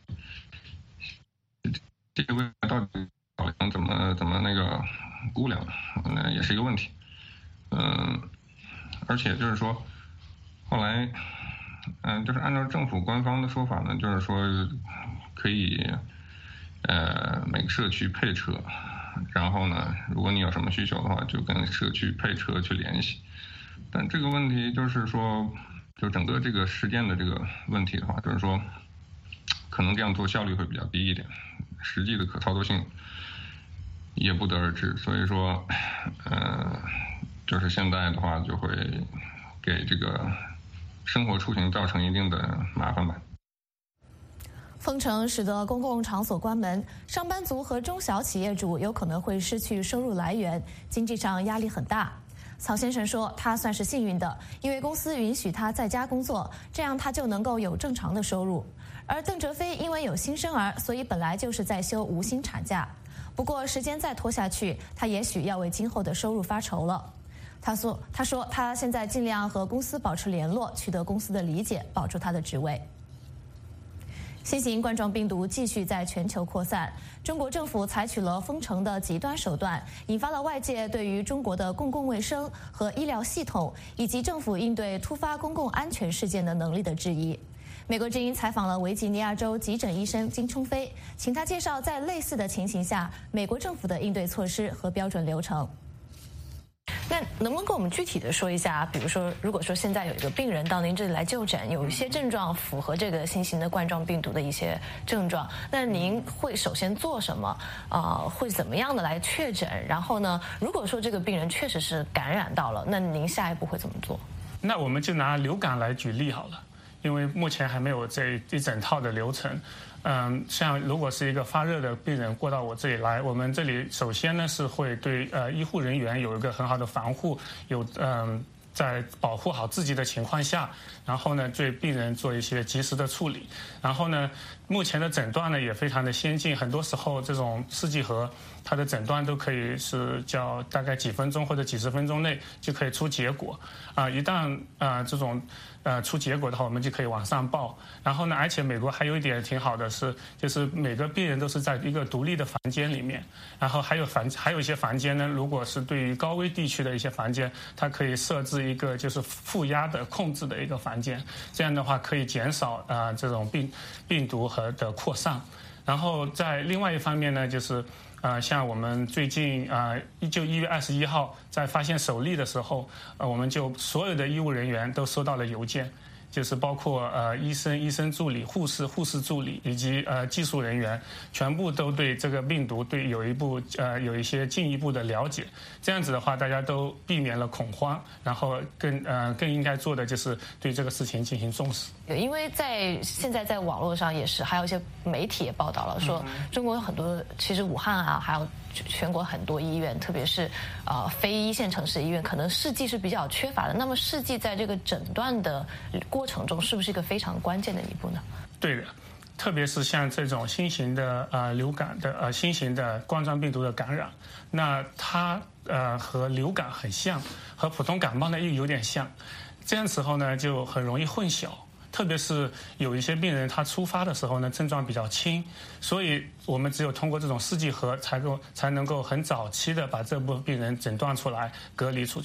这个危害到底考量怎么怎么那个估量，那也是一个问题。嗯，而且就是说，后来，嗯，就是按照政府官方的说法呢，就是说可以，呃，每个社区配车。然后呢，如果你有什么需求的话，就跟社区配车去联系。但这个问题就是说，就整个这个实践的这个问题的话，就是说，可能这样做效率会比较低一点，实际的可操作性也不得而知。所以说，呃，就是现在的话，就会给这个生活出行造成一定的麻烦吧。 封城使得公共场所关门，上班族和中小企业主有可能会失去收入来源，经济上压力很大。曹先生说，他算是幸运的，因为公司允许他在家工作，这样他就能够有正常的收入。而邓哲飞因为有新生儿，所以本来就是在休无薪产假。不过时间再拖下去，他也许要为今后的收入发愁了。他说，他说他现在尽量和公司保持联络，取得公司的理解，保住他的职位。新型冠状病毒继续在全球扩散，中国政府采取了封城的极端手段，引发了外界对于中国的公共卫生和医疗系统以及政府应对突发公共安全事件的能力的质疑。美国之音采访了维吉尼亚州急诊医生金冲飞，请他介绍在类似的情形下，美国政府的应对措施和标准流程。那能不能跟我们具体的说一下，比如说，如果说现在有一个病人到您这里来就诊，有一些症状符合这个新型的冠状病毒的一些症状，那您会首先做什么？呃，会怎么样的来确诊？然后呢，如果说这个病人确实是感染到了，那您下一步会怎么做？ 那我们就拿流感来举例好了，因为目前还没有这一整套的流程。嗯，像如果是一个发热的病人过到我这里来，我们这里首先呢是会对呃医护人员有一个很好的防护，有嗯在保护好自己的情况下，然后呢对病人做一些及时的处理。然后呢，目前的诊断呢也非常的先进，很多时候这种试剂盒它的诊断都可以是叫大概几分钟或者几十分钟内就可以出结果啊、呃。一旦啊、呃、这种呃出结果的话，我们就可以往上报。然后呢，而且美国还有一点挺好的是，就是每个病人都是在一个独立的房间里面，然后还有房还有一些房间呢，如果是对于高危地区的一些房间，它可以设置一个就是负压的控制的一个房间，这样的话可以减少啊、呃、这种病病毒和的扩散。然后在另外一方面呢，就是呃，像我们最近啊，呃、就一月二十一号在发现首例的时候，呃，我们就所有的医务人员都收到了邮件，就是包括呃医生、医生助理、护士、护士助理以及呃技术人员，全部都对这个病毒对有一步呃有一些进一步的了解。这样子的话，大家都避免了恐慌，然后更呃更应该做的就是对这个事情进行重视。 因为在现在在网络上也是，还有一些媒体也报道了说，中国有很多其实武汉啊，还有全国很多医院，特别是呃非一线城市医院，可能试剂是比较缺乏的。那么试剂在这个诊断的过程中，是不是一个非常关键的一步呢？ 对的，特别是像这种新型的呃流感的呃新型的冠状病毒的感染，那它呃和流感很像，和普通感冒呢又有点像，这样时候呢就很容易混淆。特别是有一些病人他出发的时候呢症状比较轻，所以我们只有通过这种试剂盒才够才能够很早期的把这部分病人诊断出来，隔离出去。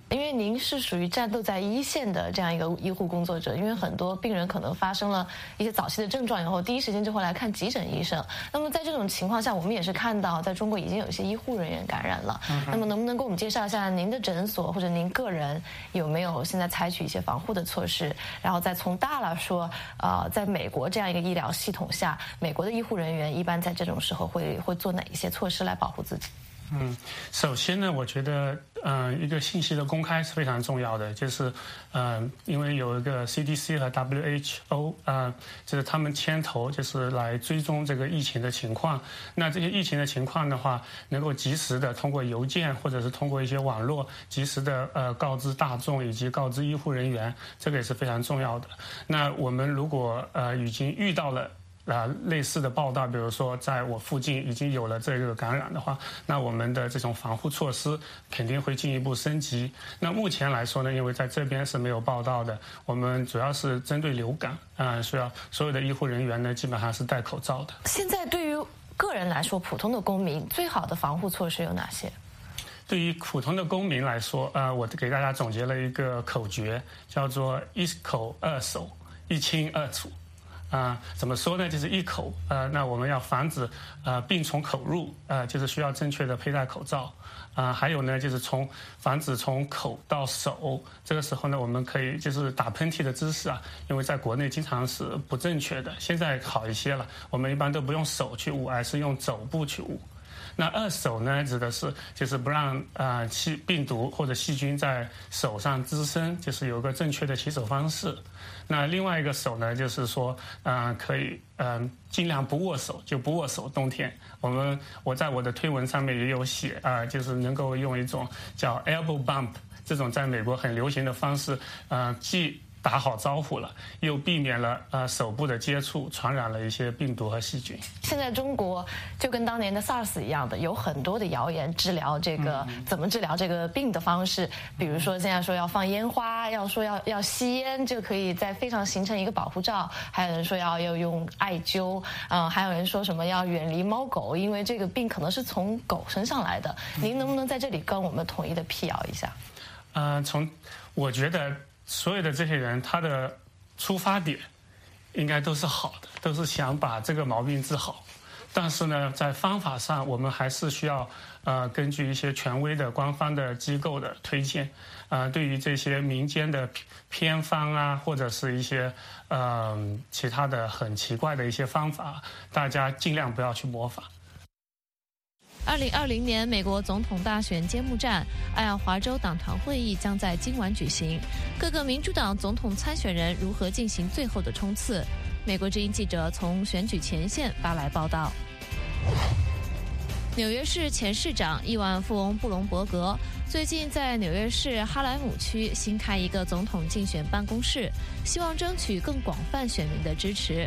因为您是属于战斗在一线的这样一个医护工作者，因为很多病人可能发生了一些早期的症状以后，第一时间就会来看急诊医生。那么在这种情况下，我们也是看到在中国已经有一些医护人员感染了。嗯、那么能不能给我们介绍一下您的诊所或者您个人有没有现在采取一些防护的措施？然后再从大了说，呃，在美国这样一个医疗系统下，美国的医护人员一般在这种时候会会做哪一些措施来保护自己？ 嗯，首先呢，我觉得，嗯、呃，一个信息的公开是非常重要的，就是，嗯、呃，因为有一个 C D C 和 W H O 啊、呃，就是他们牵头，就是来追踪这个疫情的情况。那这些疫情的情况的话，能够及时的通过邮件或者是通过一些网络，及时的呃告知大众以及告知医护人员，这个也是非常重要的。那我们如果呃已经遇到了。啊，类似的报道，比如说在我附近已经有了这个感染的话，那我们的这种防护措施肯定会进一步升级。那目前来说呢，因为在这边是没有报道的，我们主要是针对流感，啊、呃，需要所有的医护人员呢，基本上是戴口罩的。 现在对于个人来说，普通的公民最好的防护措施有哪些？ 对于普通的公民来说，呃，我给大家总结了一个口诀，叫做一口二手，一清二楚。啊、呃，怎么说呢？就是一口，呃，那我们要防止呃病从口入，呃，就是需要正确的佩戴口罩，啊、呃，还有呢，就是从防止从口到手，这个时候呢，我们可以就是打喷嚏的姿势啊，因为在国内经常是不正确的，现在好一些了，我们一般都不用手去捂，而是用肘部去捂。那二手呢，指的是就是不让呃细病毒或者细菌在手上滋生，就是有个正确的洗手方式。那另外一个手呢，就是说，呃，可以嗯、呃、尽量不握手，就不握手。冬天我们我在我的推文上面也有写啊、呃，就是能够用一种叫 elbow bump 这种在美国很流行的方式，呃，既打好招呼了，又避免了呃手部的接触，传染了一些病毒和细菌。 现在中国就跟当年的 SARS 一样的，有很多的谣言治疗这个、嗯、怎么治疗这个病的方式，比如说现在说要放烟花，要说要要吸烟就可以在肺上形成一个保护罩，还有人说要要用艾灸，嗯、呃，还有人说什么要远离猫狗，因为这个病可能是从狗身上来的。您能不能在这里跟我们统一的辟谣一下？ 嗯、呃，从我觉得。所有的这些人，他的出发点应该都是好的，都是想把这个毛病治好。但是呢，在方法上，我们还是需要呃根据一些权威的官方的机构的推荐，呃，对于这些民间的偏方啊，或者是一些呃其他的很奇怪的一些方法，大家尽量不要去模仿。 二零二零年美国总统大选揭幕战，爱奥华州党团会议将在今晚举行。各个民主党总统参选人如何进行最后的冲刺？美国之音记者从选举前线发来报道。纽约市前市长亿万富翁布隆伯格最近在纽约市哈莱姆区新开一个总统竞选办公室，希望争取更广泛选民的支持。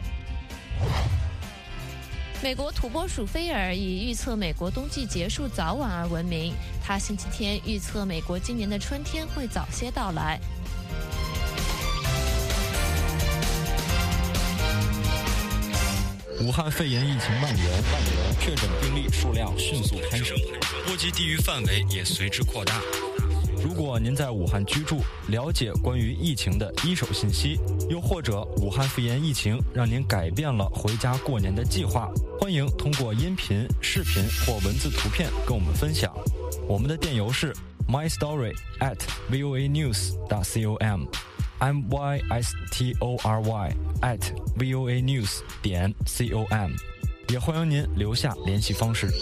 美国土拨鼠菲尔以预测美国冬季结束早晚而闻名，他星期天预测美国今年的春天会早些到来。 武汉肺炎疫情蔓延，蔓延，确诊病例数量迅速攀升，波及地域范围也随之扩大。如果您在武汉居住，了解关于疫情的一手信息，又或者武汉肺炎疫情让您改变了回家过年的计划，欢迎通过音频、视频或文字图片跟我们分享。我们的电邮是 my story at voa news dot com m y s t o r y at voa news 点 com， 也欢迎您留下联系方式。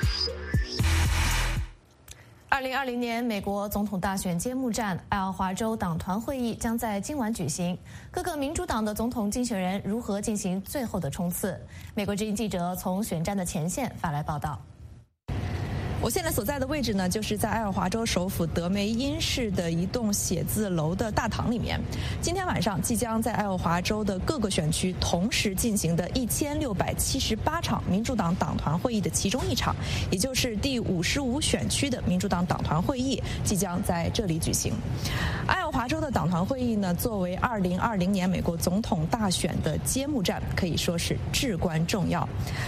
二零二零年美国总统大选揭幕战，爱奥华州党团会议将在今晚举行。各个民主党的总统竞选人如何进行最后的冲刺？美国之音记者从选战的前线发来报道。 我现在所在的位置呢，就是在爱奥华州首府德梅因市的一栋写字楼的大堂里面。今天晚上即将在爱奥华州的各个选区同时进行的一千六百七十八场民主党党团会议的其中一场，也就是第五十五选区的民主党党团会议，即将在这里举行。爱奥华州的党团会议呢，作为二零二零年美国总统大选的揭幕战，可以说是至关重要。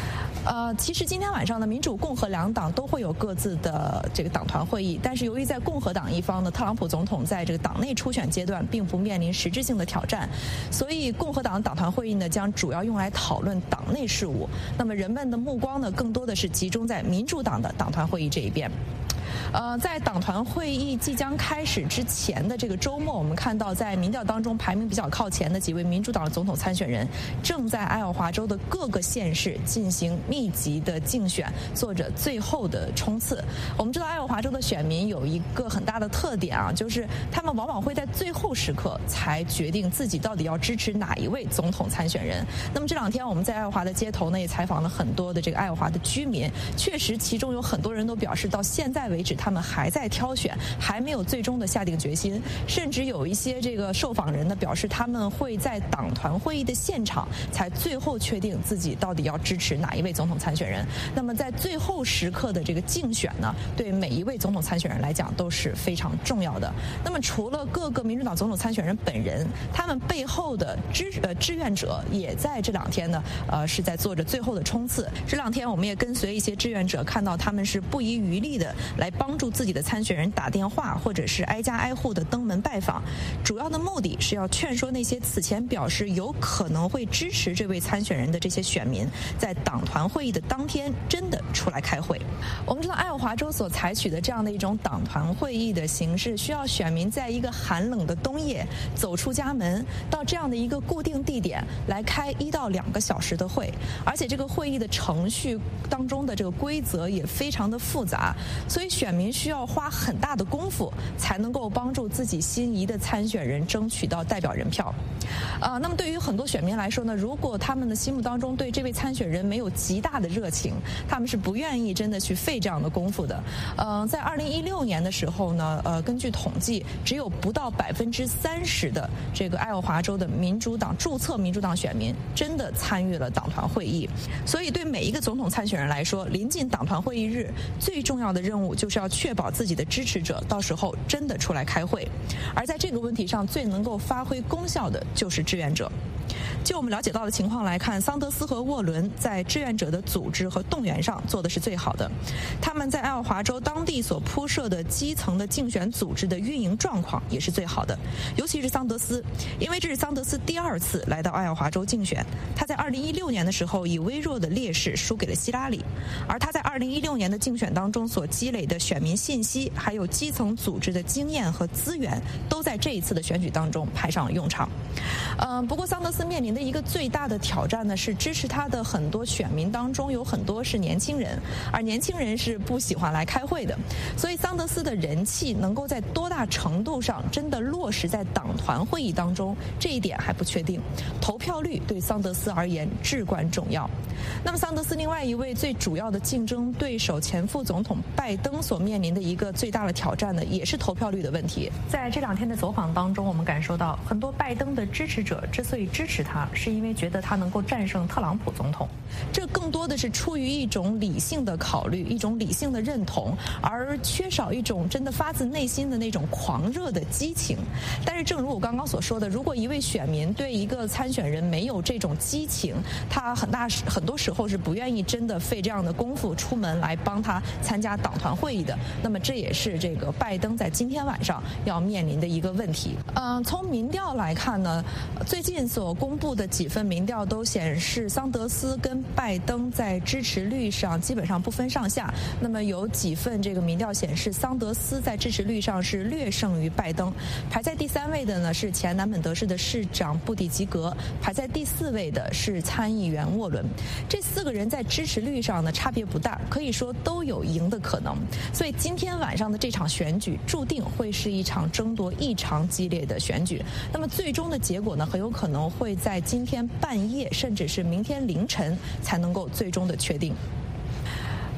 呃，其实今天晚上呢，民主共和两党都会有各自的这个党团会议，但是由于在共和党一方呢，特朗普总统在这个党内初选阶段并不面临实质性的挑战，所以共和党党团会议呢将主要用来讨论党内事务。那么人们的目光呢，更多的是集中在民主党的党团会议这一边。呃，在党团会议即将开始之前的这个周末，我们看到在民调当中排名比较靠前的几位民主党的总统参选人，正在爱奥华州的各个县市进行密集的竞选，做着最后的冲刺。我们知道爱奥华州的选民有一个很大的特点啊，就是他们往往会在最后时刻才决定自己到底要支持哪一位总统参选人。那么这两天我们在爱奥华的街头呢，也采访了很多的这个爱奥华的居民，确实其中有很多人都表示，到现在为止他们还在挑选，还没有最终的下定决心，甚至有一些这个受访人呢表示，他们会在党团会议的现场才最后确定自己到底要支持哪一位总统参选人。那么在最后时刻的这个竞选呢，对每一位总统参选人来讲都是非常重要的。那么除了各个民主党总统参选人本人，他们背后的支呃志愿者也在这两天呢，呃是在做着最后的冲刺。这两天我们也跟随一些志愿者，看到他们是不遗余力的来帮助自己的参选人打电话，或者是挨家挨户的登门拜访，主要的目的是要劝说那些此前表示有可能会支持这位参选人的这些选民，在党团会议的当天真的出来开会。我们知道爱奥华州所采取的这样的一种党团会议的形式，需要选民在一个寒冷的冬夜走出家门，到这样的一个固定地点来开一到两个小时的会，而且这个会议的程序当中的这个规则也非常的复杂，所以选民需要花很大的功夫才能够帮助自己心仪的参选人争取到代表人票。呃，那么对于很多选民来说呢，如果他们的心目当中对这位参选人没有极大的热情，他们是不愿意真的去费这样的功夫的。呃，在二零一六年的时候呢，呃，根据统计，只有不到百分之三十的这个爱奥华州的民主党注册民主党选民真的参与了党团会议。所以对每一个总统参选人来说，临近党团会议日，最重要的任务就是要确保自己的支持者到时候真的出来开会。而在这个问题上，最能够发挥功效的就是志愿者。就我们了解到的情况来看，桑德斯和沃伦在志愿者的组织和动员上做的是最好的。他们在爱奥华州当地所铺设的基层的竞选组织的运营状况也是最好的。尤其是桑德斯，因为这是桑德斯第二次来到爱奥华州竞选。他在二零一六年的时候以微弱的劣势输给了希拉里，而他在二零一六年的竞选当中所积累的选民信息，还有基层组织的经验和资源，都在这一次的选举当中派上了用场。嗯，不过桑德斯面临的一个最大的挑战呢，是支持他的很多选民当中有很多是年轻人，而年轻人是不喜欢来开会的，所以桑德斯的人气能够在多大程度上真的落实在党团会议当中，这一点还不确定。投票率对桑德斯而言至关重要。那么桑德斯另外一位最主要的竞争对手前副总统拜登所面临的一个最大的挑战呢，也是投票率的问题。在这两天的走访当中，我们感受到很多拜登的支持者之所以支持他，是因为觉得他能够战胜特朗普总统，这更多的是出于一种理性的考虑，一种理性的认同，而缺少一种真的发自内心的那种狂热的激情。但是正如我刚刚所说的，如果一位选民对一个参选人没有这种激情，他很大很多时候是不愿意真的费这样的功夫出门来帮他参加党团会议的。那么这也是这个拜登在今天晚上要面临的一个问题。嗯、呃，从民调来看呢，最近所公布的几份民调都显示，桑德斯跟拜登在支持率上基本上不分上下。那么有几份这个民调显示，桑德斯在支持率上是略胜于拜登。排在第三位的呢是前南本德市的市长布蒂吉格，排在第四位的是参议员沃伦。这四个人在支持率上呢差别不大，可以说都有赢的可能。所以今天晚上的这场选举注定会是一场争夺异常激烈的选举。那么最终的结果呢，很有可能会在今天半夜甚至是明天凌晨才能够最终的确定。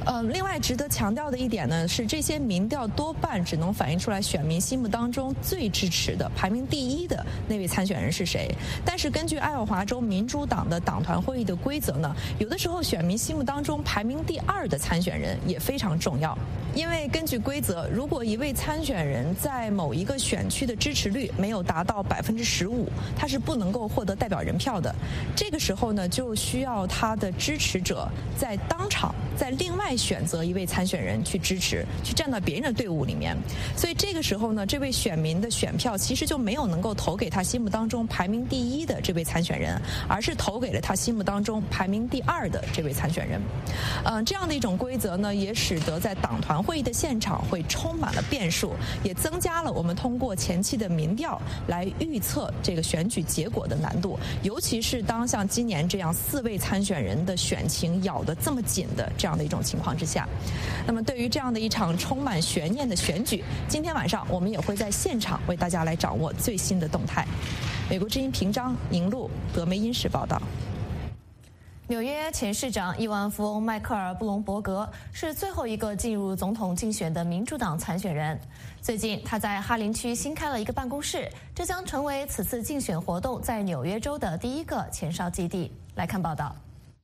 呃，另外值得强调的一点呢，是这些民调多半只能反映出来选民心目当中最支持的、排名第一的那位参选人是谁。但是根据爱奥华州民主党的党团会议的规则呢，有的时候选民心目当中排名第二的参选人也非常重要。因为根据规则，如果一位参选人在某一个选区的支持率没有达到百分之十五，他是不能够获得代表人票的。这个时候呢，就需要他的支持者在当场在另外选择一位参选人去支持，去站到别人的队伍里面。所以这个时候呢，这位选民的选票其实就没有能够投给他心目当中排名第一的这位参选人，而是投给了他心目当中排名第二的这位参选人。嗯、呃，这样的一种规则呢，也使得在党团会议的现场会充满了变数，也增加了我们通过前期的民调来预测这个选举结果的难度，尤其是当像今年这样四位参选人的选情咬得这么紧的这样的一种情况之下。那么对于这样的一场充满悬念的选举，今天晚上我们也会在现场为大家来掌握最新的动态。美国之音平章、宁路、德梅因士报道。 纽约前市长亿万富翁迈克尔·布隆伯格是最后一个进入总统竞选的民主党参选人。最近，他在哈林区新开了一个办公室，这将成为此次竞选活动在纽约州的第一个前哨基地。来看报道。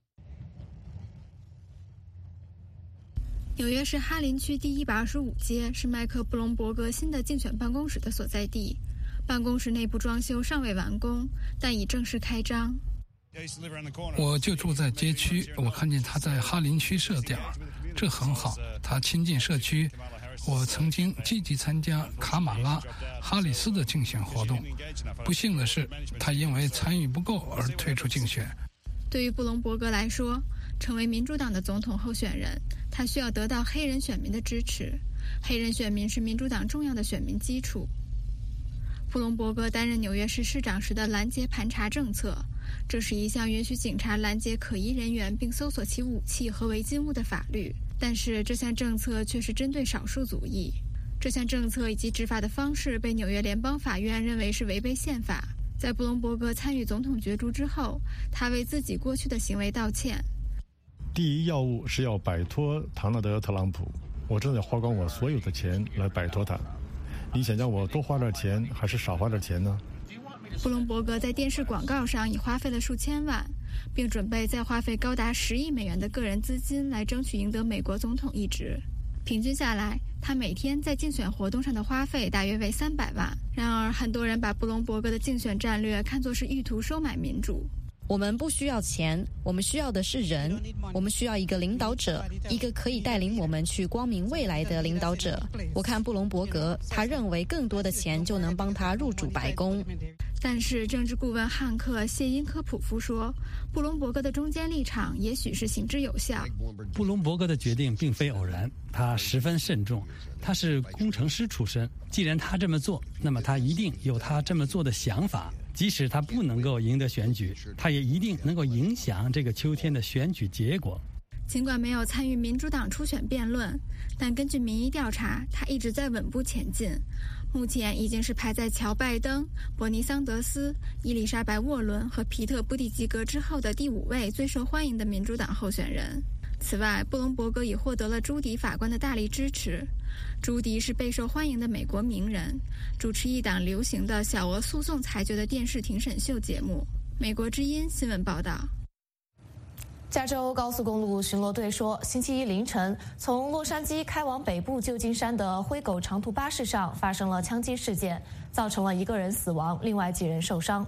纽约市哈林区第一百二十五街是迈克·布隆伯格新的竞选办公室的所在地。办公室内部装修尚未完工，但已正式开张。 我就住在街区，我看见他在哈林区设点，这很好，他亲近社区。我曾经积极参加卡马拉·哈里斯的竞选活动，不幸的是，他因为参与不够而退出竞选。 对于布隆伯格来说，成为民主党的总统候选人，他需要得到黑人选民的支持。黑人选民是民主党重要的选民基础。布隆伯格担任纽约市市长时的拦截盘查政策，这是一项允许警察拦截可疑人员并搜索其武器和违禁物的法律。但是这项政策却是针对少数族裔。这项政策以及执法的方式被纽约联邦法院认为是违背宪法。在布隆伯格参与总统角逐之后，他为自己过去的行为道歉。 第一要务是要摆脱唐纳德·特朗普，我正在花光我所有的钱来摆脱他。你想让我多花点钱还是少花点钱呢？ 布隆伯格在电视广告上已花费了数千万，并准备再花费高达十亿美元的个人资金来争取赢得美国总统一职。平均下来，他每天在竞选活动上的花费大约为三百万。然而，很多人把布隆伯格的竞选战略看作是意图收买民主。 我们不需要钱，我们需要的是人。我们需要一个领导者，一个可以带领我们去光明未来的领导者。我看布隆伯格，他认为更多的钱就能帮他入主白宫。 但是政治顾问汉克·谢因科普夫说，布隆伯格的中间立场也许是行之有效。 布隆伯格的决定并非偶然，他十分慎重。他是工程师出身，既然他这么做，那么他一定有他这么做的想法。即使他不能够赢得选举，他也一定能够影响这个秋天的选举结果。 尽管没有参与民主党初选辩论，但根据民意调查，他一直在稳步前进。目前已经是排在乔·拜登、伯尼·桑德斯、伊丽莎白·沃伦和皮特·布蒂吉格之后的第五位最受欢迎的民主党候选人。此外，布隆伯格已获得了朱迪法官的大力支持。朱迪是备受欢迎的美国名人，主持一档流行的小额诉讼裁决的电视庭审秀节目。美国之音新闻报道。 加州高速公路巡逻队说，星期一凌晨，从洛杉矶开往北部旧金山的灰狗长途巴士上发生了枪击事件，造成了一个人死亡，另外几人受伤。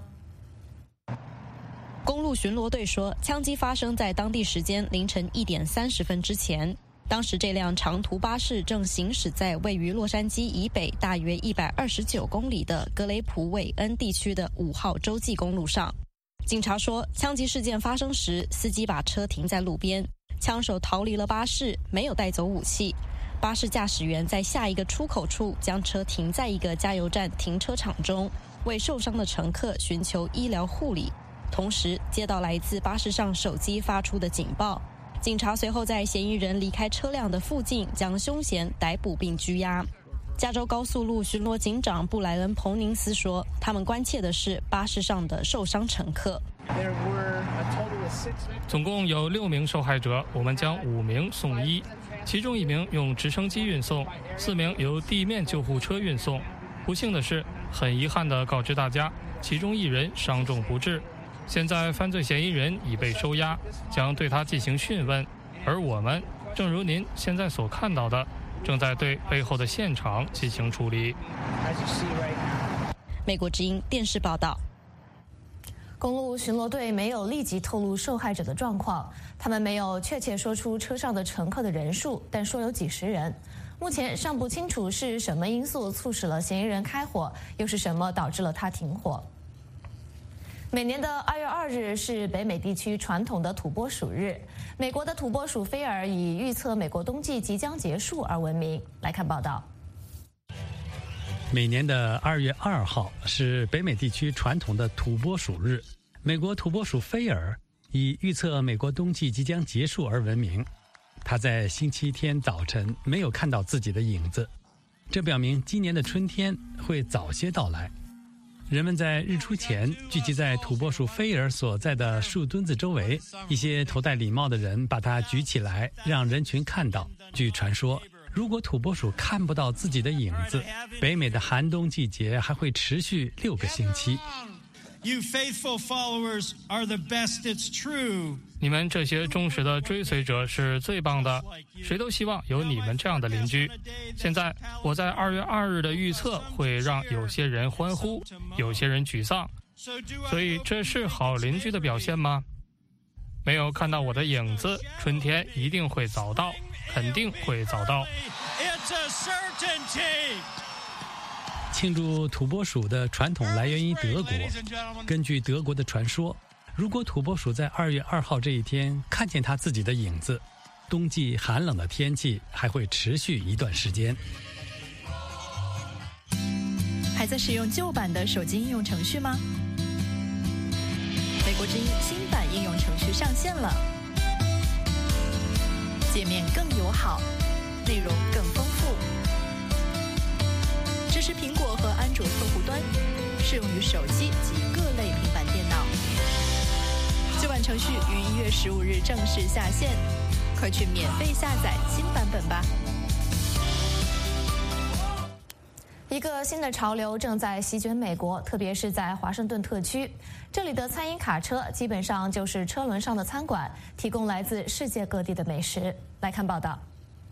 公路巡逻队说，枪击发生在当地时间凌晨一点三十分之前。当时这辆长途巴士正行驶在位于洛杉矶以北大约一百二十九公里的格雷普韦恩地区的五号洲际公路上。警察说，枪击事件发生时，司机把车停在路边，枪手逃离了巴士，没有带走武器。巴士驾驶员在下一个出口处将车停在一个加油站停车场中，为受伤的乘客寻求医疗护理，同时接到来自巴士上手机发出的警报。警察随后在嫌疑人离开车辆的附近将凶嫌逮捕并拘押。加州高速路巡逻警长布莱恩·彭宁斯说，他们关切的是巴士上的受伤乘客。 总共有六名受害者，我们将五名送医。 其中一名用直升机运送，四名由地面救护车运送。不幸的是，很遗憾地告知大家，其中一人伤重不治。现在犯罪嫌疑人已被收押，将对他进行讯问。而我们，正如您现在所看到的，正在对背后的现场进行处理。 美国之音电视报道。 公路巡逻队没有立即透露受害者的状况，他们没有确切说出车上的乘客的人数，但说有几十人。目前尚不清楚是什么因素促使了嫌疑人开火，又是什么导致了他停火。每年的二月二日是北美地区传统的土拨鼠日，美国的土拨鼠菲尔以预测美国冬季即将结束而闻名。来看报道。 每年的二月二号是北美地区传统的土拨鼠日，美国土拨鼠菲尔以预测美国冬季即将结束而闻名。他在星期天早晨没有看到自己的影子，这表明今年的春天会早些到来。人们在日出前聚集在土拨鼠菲尔所在的树墩子周围，一些头戴礼帽的人把它举起来，让人群看到。据传说，如果土拨鼠看不到自己的影子，北美的寒冬季节还会持续六个星期。 You faithful followers are the best, it's true. 你们这些忠实的追随者是最棒的，谁都希望有你们这样的邻居。现在我在二月二日的预测会让有些人欢呼，有些人沮丧，所以这是好邻居的表现吗？没有看到我的影子，春天一定会早到，肯定会早到。 It's a certainty. 庆祝土拨鼠的传统来源于德国。根据德国的传说，如果土拨鼠在二月二号这一天看见它自己的影子，冬季寒冷的天气还会持续一段时间。 还在使用旧版的手机应用程序吗？美国之音新版应用程序上线了，界面更友好，内容更丰富，支持苹果和安卓客户端，适用于手机及各类平板电脑。旧版程序于一月十五日正式下线，快去免费下载新版本吧。 一个新的潮流正在席卷美国，特别是在华盛顿特区。这里的餐饮卡车基本上就是车轮上的餐馆，提供来自世界各地的美食。来看报道。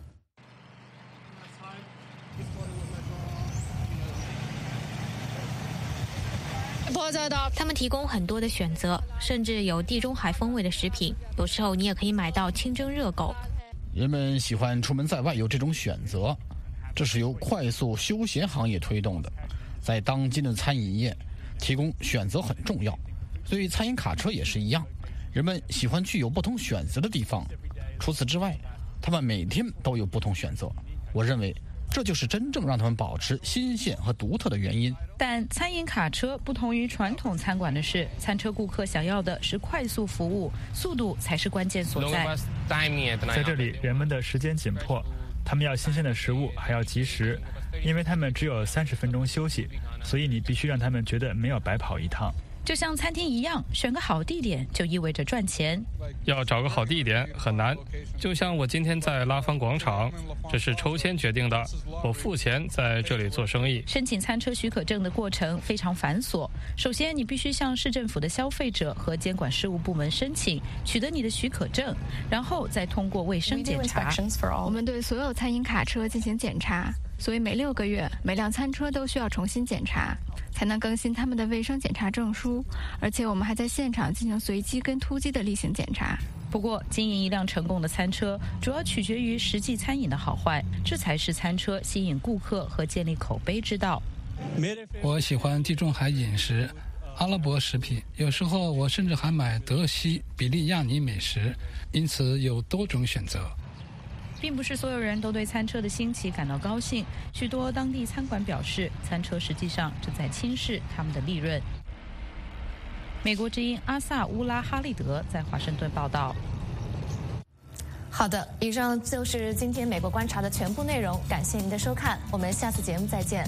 他们提供很多的选择，甚至有地中海风味的食品。有时候你也可以买到清蒸热狗。 人们喜欢出门在外有这种选择，这是由快速休闲行业推动的。在当今的餐饮业，提供选择很重要，所以餐饮卡车也是一样。人们喜欢去有不同选择的地方。除此之外，他们每天都有不同选择。我认为这就是真正让他们保持新鲜和独特的原因。 但餐饮卡车不同于传统餐馆的是，餐车顾客想要的是快速服务，速度才是关键所在。 在这里，人们的时间紧迫，他们要新鲜的食物，还要及时，因为他们只有三十分钟休息，所以你必须让他们觉得没有白跑一趟。 就像餐厅一样，选个好地点就意味着赚钱。 要找个好地点很难，就像我今天在拉芳广场，这是抽签决定的，我付钱在这里做生意。 申请餐车许可证的过程非常繁琐，首先你必须向市政府的消费者和监管事务部门申请，取得你的许可证，然后再通过卫生检查。 我们对所有餐饮卡车进行检查，所以每六个月每辆餐车都需要重新检查，才能更新他们的卫生检查证书，而且我们还在现场进行随机跟突击的例行检查。 不过，经营一辆成功的餐车主要取决于实际餐饮的好坏，这才是餐车吸引顾客和建立口碑之道。 我喜欢地中海饮食、阿拉伯食品，有时候我甚至还买德西、比利亚尼美食，因此有多种选择。 并不是所有人都对餐车的兴起感到高兴，许多当地餐馆表示，餐车实际上正在轻视他们的利润。美国之音阿萨乌拉哈利德在华盛顿报道。 好的，以上就是今天美国观察的全部内容，感谢您的收看，我们下次节目再见。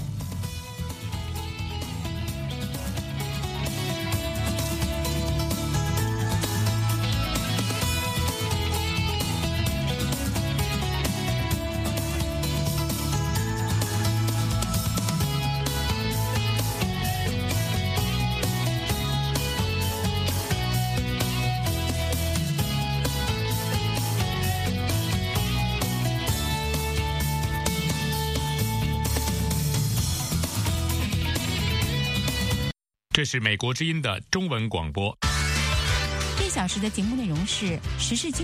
这是美国之音的中文广播。 这小时的节目内容是时事经